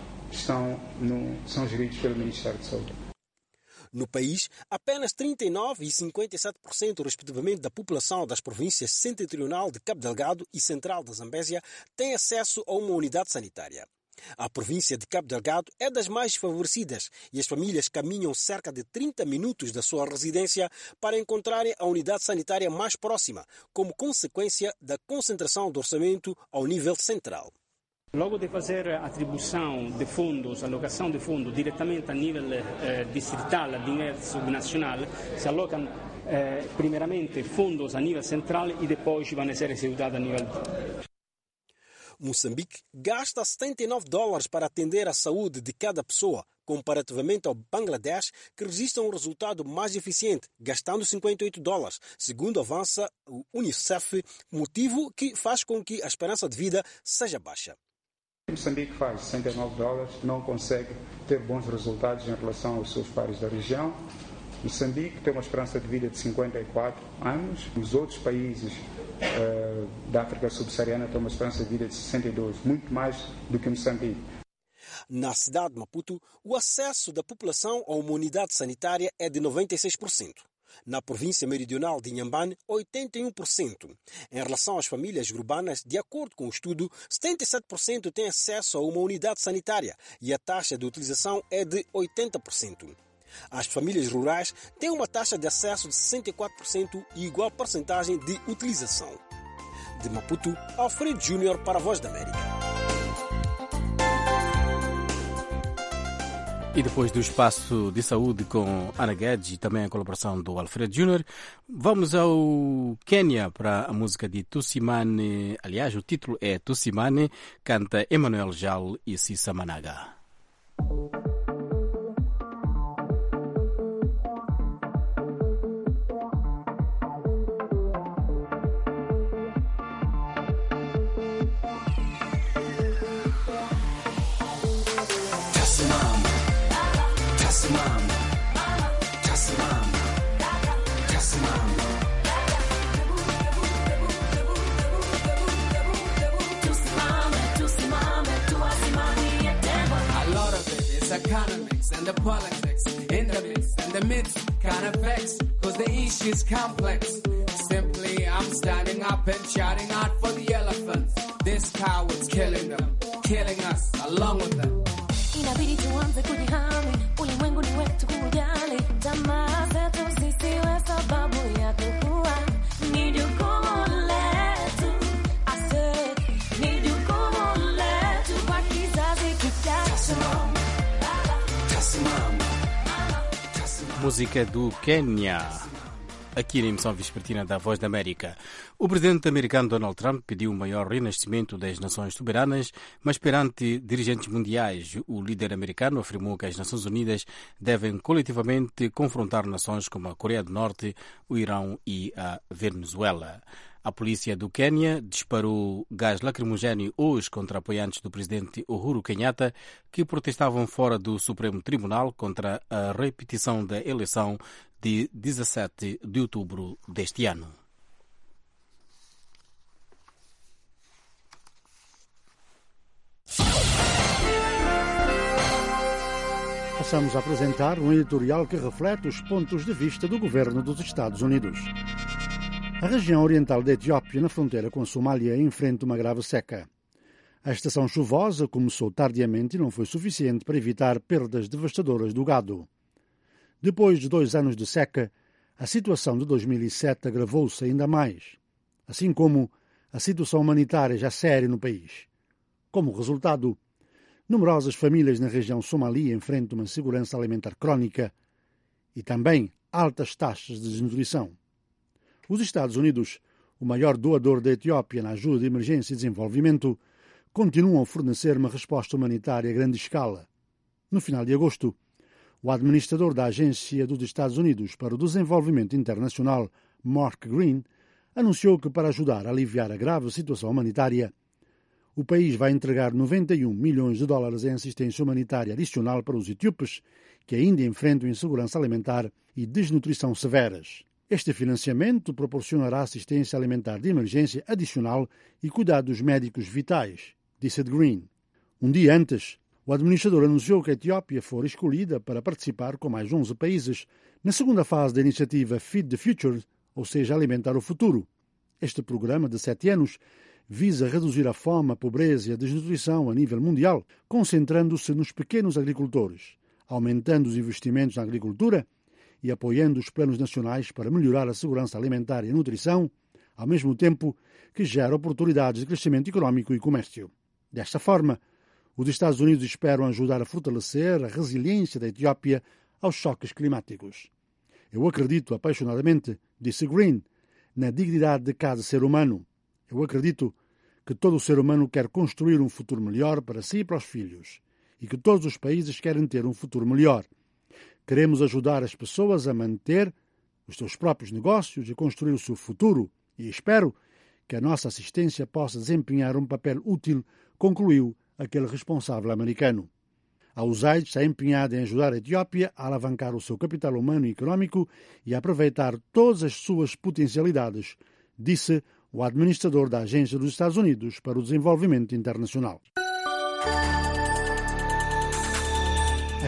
são geridos pelo Ministério da Saúde. No país, apenas 39% e 57%, respectivamente, da população das províncias setentrional de Cabo Delgado e central da Zambésia tem acesso a uma unidade sanitária. A província de Cabo Delgado é das mais favorecidas e as famílias caminham cerca de 30 minutos da sua residência para encontrarem a unidade sanitária mais próxima, como consequência da concentração do orçamento ao nível central. Logo de fazer a atribuição de fundos, alocação de fundos diretamente a nível distrital, a nível subnacional, se alocam primeiramente fundos a nível central e depois vão ser executados a nível... Moçambique gasta $79 para atender a saúde de cada pessoa, comparativamente ao Bangladesh, que registra um resultado mais eficiente, gastando $58, segundo avança o Unicef, motivo que faz com que a esperança de vida seja baixa. Moçambique faz $69, não consegue ter bons resultados em relação aos seus pares da região. Moçambique tem uma esperança de vida de 54 anos. Os outros países da África subsaariana têm uma esperança de vida de 62, muito mais do que Moçambique. Na cidade de Maputo, o acesso da população a uma unidade sanitária é de 96%. Na província meridional de Inhambane, 81%. Em relação às famílias urbanas, de acordo com o estudo, 77% têm acesso a uma unidade sanitária e a taxa de utilização é de 80%. As famílias rurais têm uma taxa de acesso de 64% e igual percentagem de utilização. De Maputo, Alfredo Júnior para a Voz da América. E depois do espaço de saúde com Ana Guedes e também a colaboração do Alfredo Júnior, vamos ao Quênia para a música de Tusimane. Aliás, o título é Tusimane, canta Emmanuel Jal e Cissa Managa. Economics and the politics in the mix and the myths kind of vex, cause the issue's complex. Simply I'm standing up and shouting out for the elephants. This coward's killing them, killing us along with them. Inabidi tuanze kujihami, ulimwengu ni wetu kujali. Tamaa zetu zisiwe sababu ya kukua. Ni jukumu letu, I said, ni jukumu letu kwa kizazi kijacho. Música do Quênia, aqui na emissão vespertina da Voz da América. O presidente americano Donald Trump pediu um maior renascimento das nações soberanas, mas perante dirigentes mundiais, o líder americano afirmou que as Nações Unidas devem coletivamente confrontar nações como a Coreia do Norte, o Irão e a Venezuela. A polícia do Quênia disparou gás lacrimogéneo hoje contra apoiantes do presidente Uhuru Kenyatta que protestavam fora do Supremo Tribunal contra a repetição da eleição de 17 de outubro deste ano. Passamos a apresentar um editorial que reflete os pontos de vista do governo dos Estados Unidos. A região oriental da Etiópia, na fronteira com a Somália, enfrenta uma grave seca. A estação chuvosa começou tardiamente e não foi suficiente para evitar perdas devastadoras do gado. Depois de 2 anos de seca, a situação de 2007 agravou-se ainda mais, assim como a situação humanitária já séria no país. Como resultado, numerosas famílias na região somalia enfrentam uma insegurança alimentar crónica e também altas taxas de desnutrição. Os Estados Unidos, o maior doador da Etiópia na ajuda de emergência e desenvolvimento, continuam a fornecer uma resposta humanitária a grande escala. No final de agosto, o administrador da Agência dos Estados Unidos para o Desenvolvimento Internacional, Mark Green, anunciou que para ajudar a aliviar a grave situação humanitária, o país vai entregar 91 milhões de dólares em assistência humanitária adicional para os etíopes que ainda enfrentam insegurança alimentar e desnutrição severas. Este financiamento proporcionará assistência alimentar de emergência adicional e cuidados médicos vitais, disse Green. Um dia antes, o administrador anunciou que a Etiópia fora escolhida para participar com mais 11 países na segunda fase da iniciativa Feed the Future, ou seja, Alimentar o Futuro. Este programa de 7 anos visa reduzir a fome, a pobreza e a desnutrição a nível mundial, concentrando-se nos pequenos agricultores, aumentando os investimentos na agricultura e apoiando os planos nacionais para melhorar a segurança alimentar e a nutrição, ao mesmo tempo que gera oportunidades de crescimento económico e comércio. Desta forma, os Estados Unidos esperam ajudar a fortalecer a resiliência da Etiópia aos choques climáticos. Eu acredito apaixonadamente, disse Green, na dignidade de cada ser humano. Eu acredito que todo ser humano quer construir um futuro melhor para si e para os filhos, e que todos os países querem ter um futuro melhor. Queremos ajudar as pessoas a manter os seus próprios negócios e construir o seu futuro, e espero que a nossa assistência possa desempenhar um papel útil, concluiu aquele responsável americano. A USAID está empenhada em ajudar a Etiópia a alavancar o seu capital humano e económico e a aproveitar todas as suas potencialidades, disse o administrador da Agência dos Estados Unidos para o Desenvolvimento Internacional. A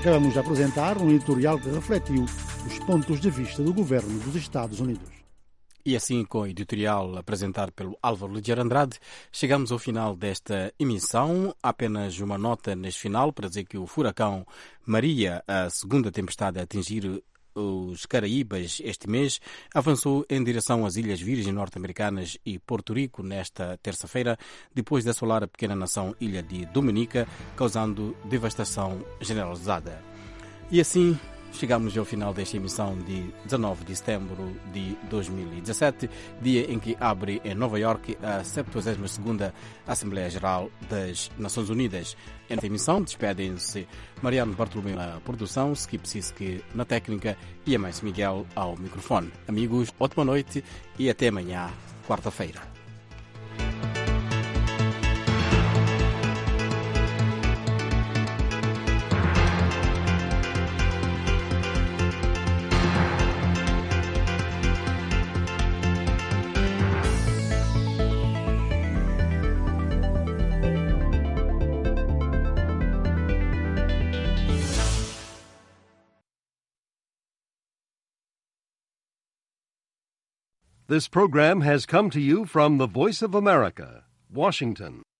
Acabamos de apresentar um editorial que refletiu os pontos de vista do governo dos Estados Unidos. E assim, com o editorial apresentado pelo Álvaro Ligeiro Andrade, chegamos ao final desta emissão. Apenas uma nota neste final para dizer que o furacão Maria, a segunda tempestade a atingir os Caraíbas este mês, avançou em direção às Ilhas Virgens Norte-Americanas e Porto Rico nesta terça-feira, depois de assolar a pequena nação Ilha de Dominica, causando devastação generalizada. E assim chegamos ao final desta emissão de 19 de setembro de 2017, dia em que abre em Nova Iorque a 72ª Assembleia Geral das Nações Unidas. Nesta emissão despedem-se Mariano Bartolomeu na produção, Skip Sisk na técnica e Amâncio Miguel ao microfone. Amigos, ótima noite e até amanhã, quarta-feira. This program has come to you from the Voice of America, Washington.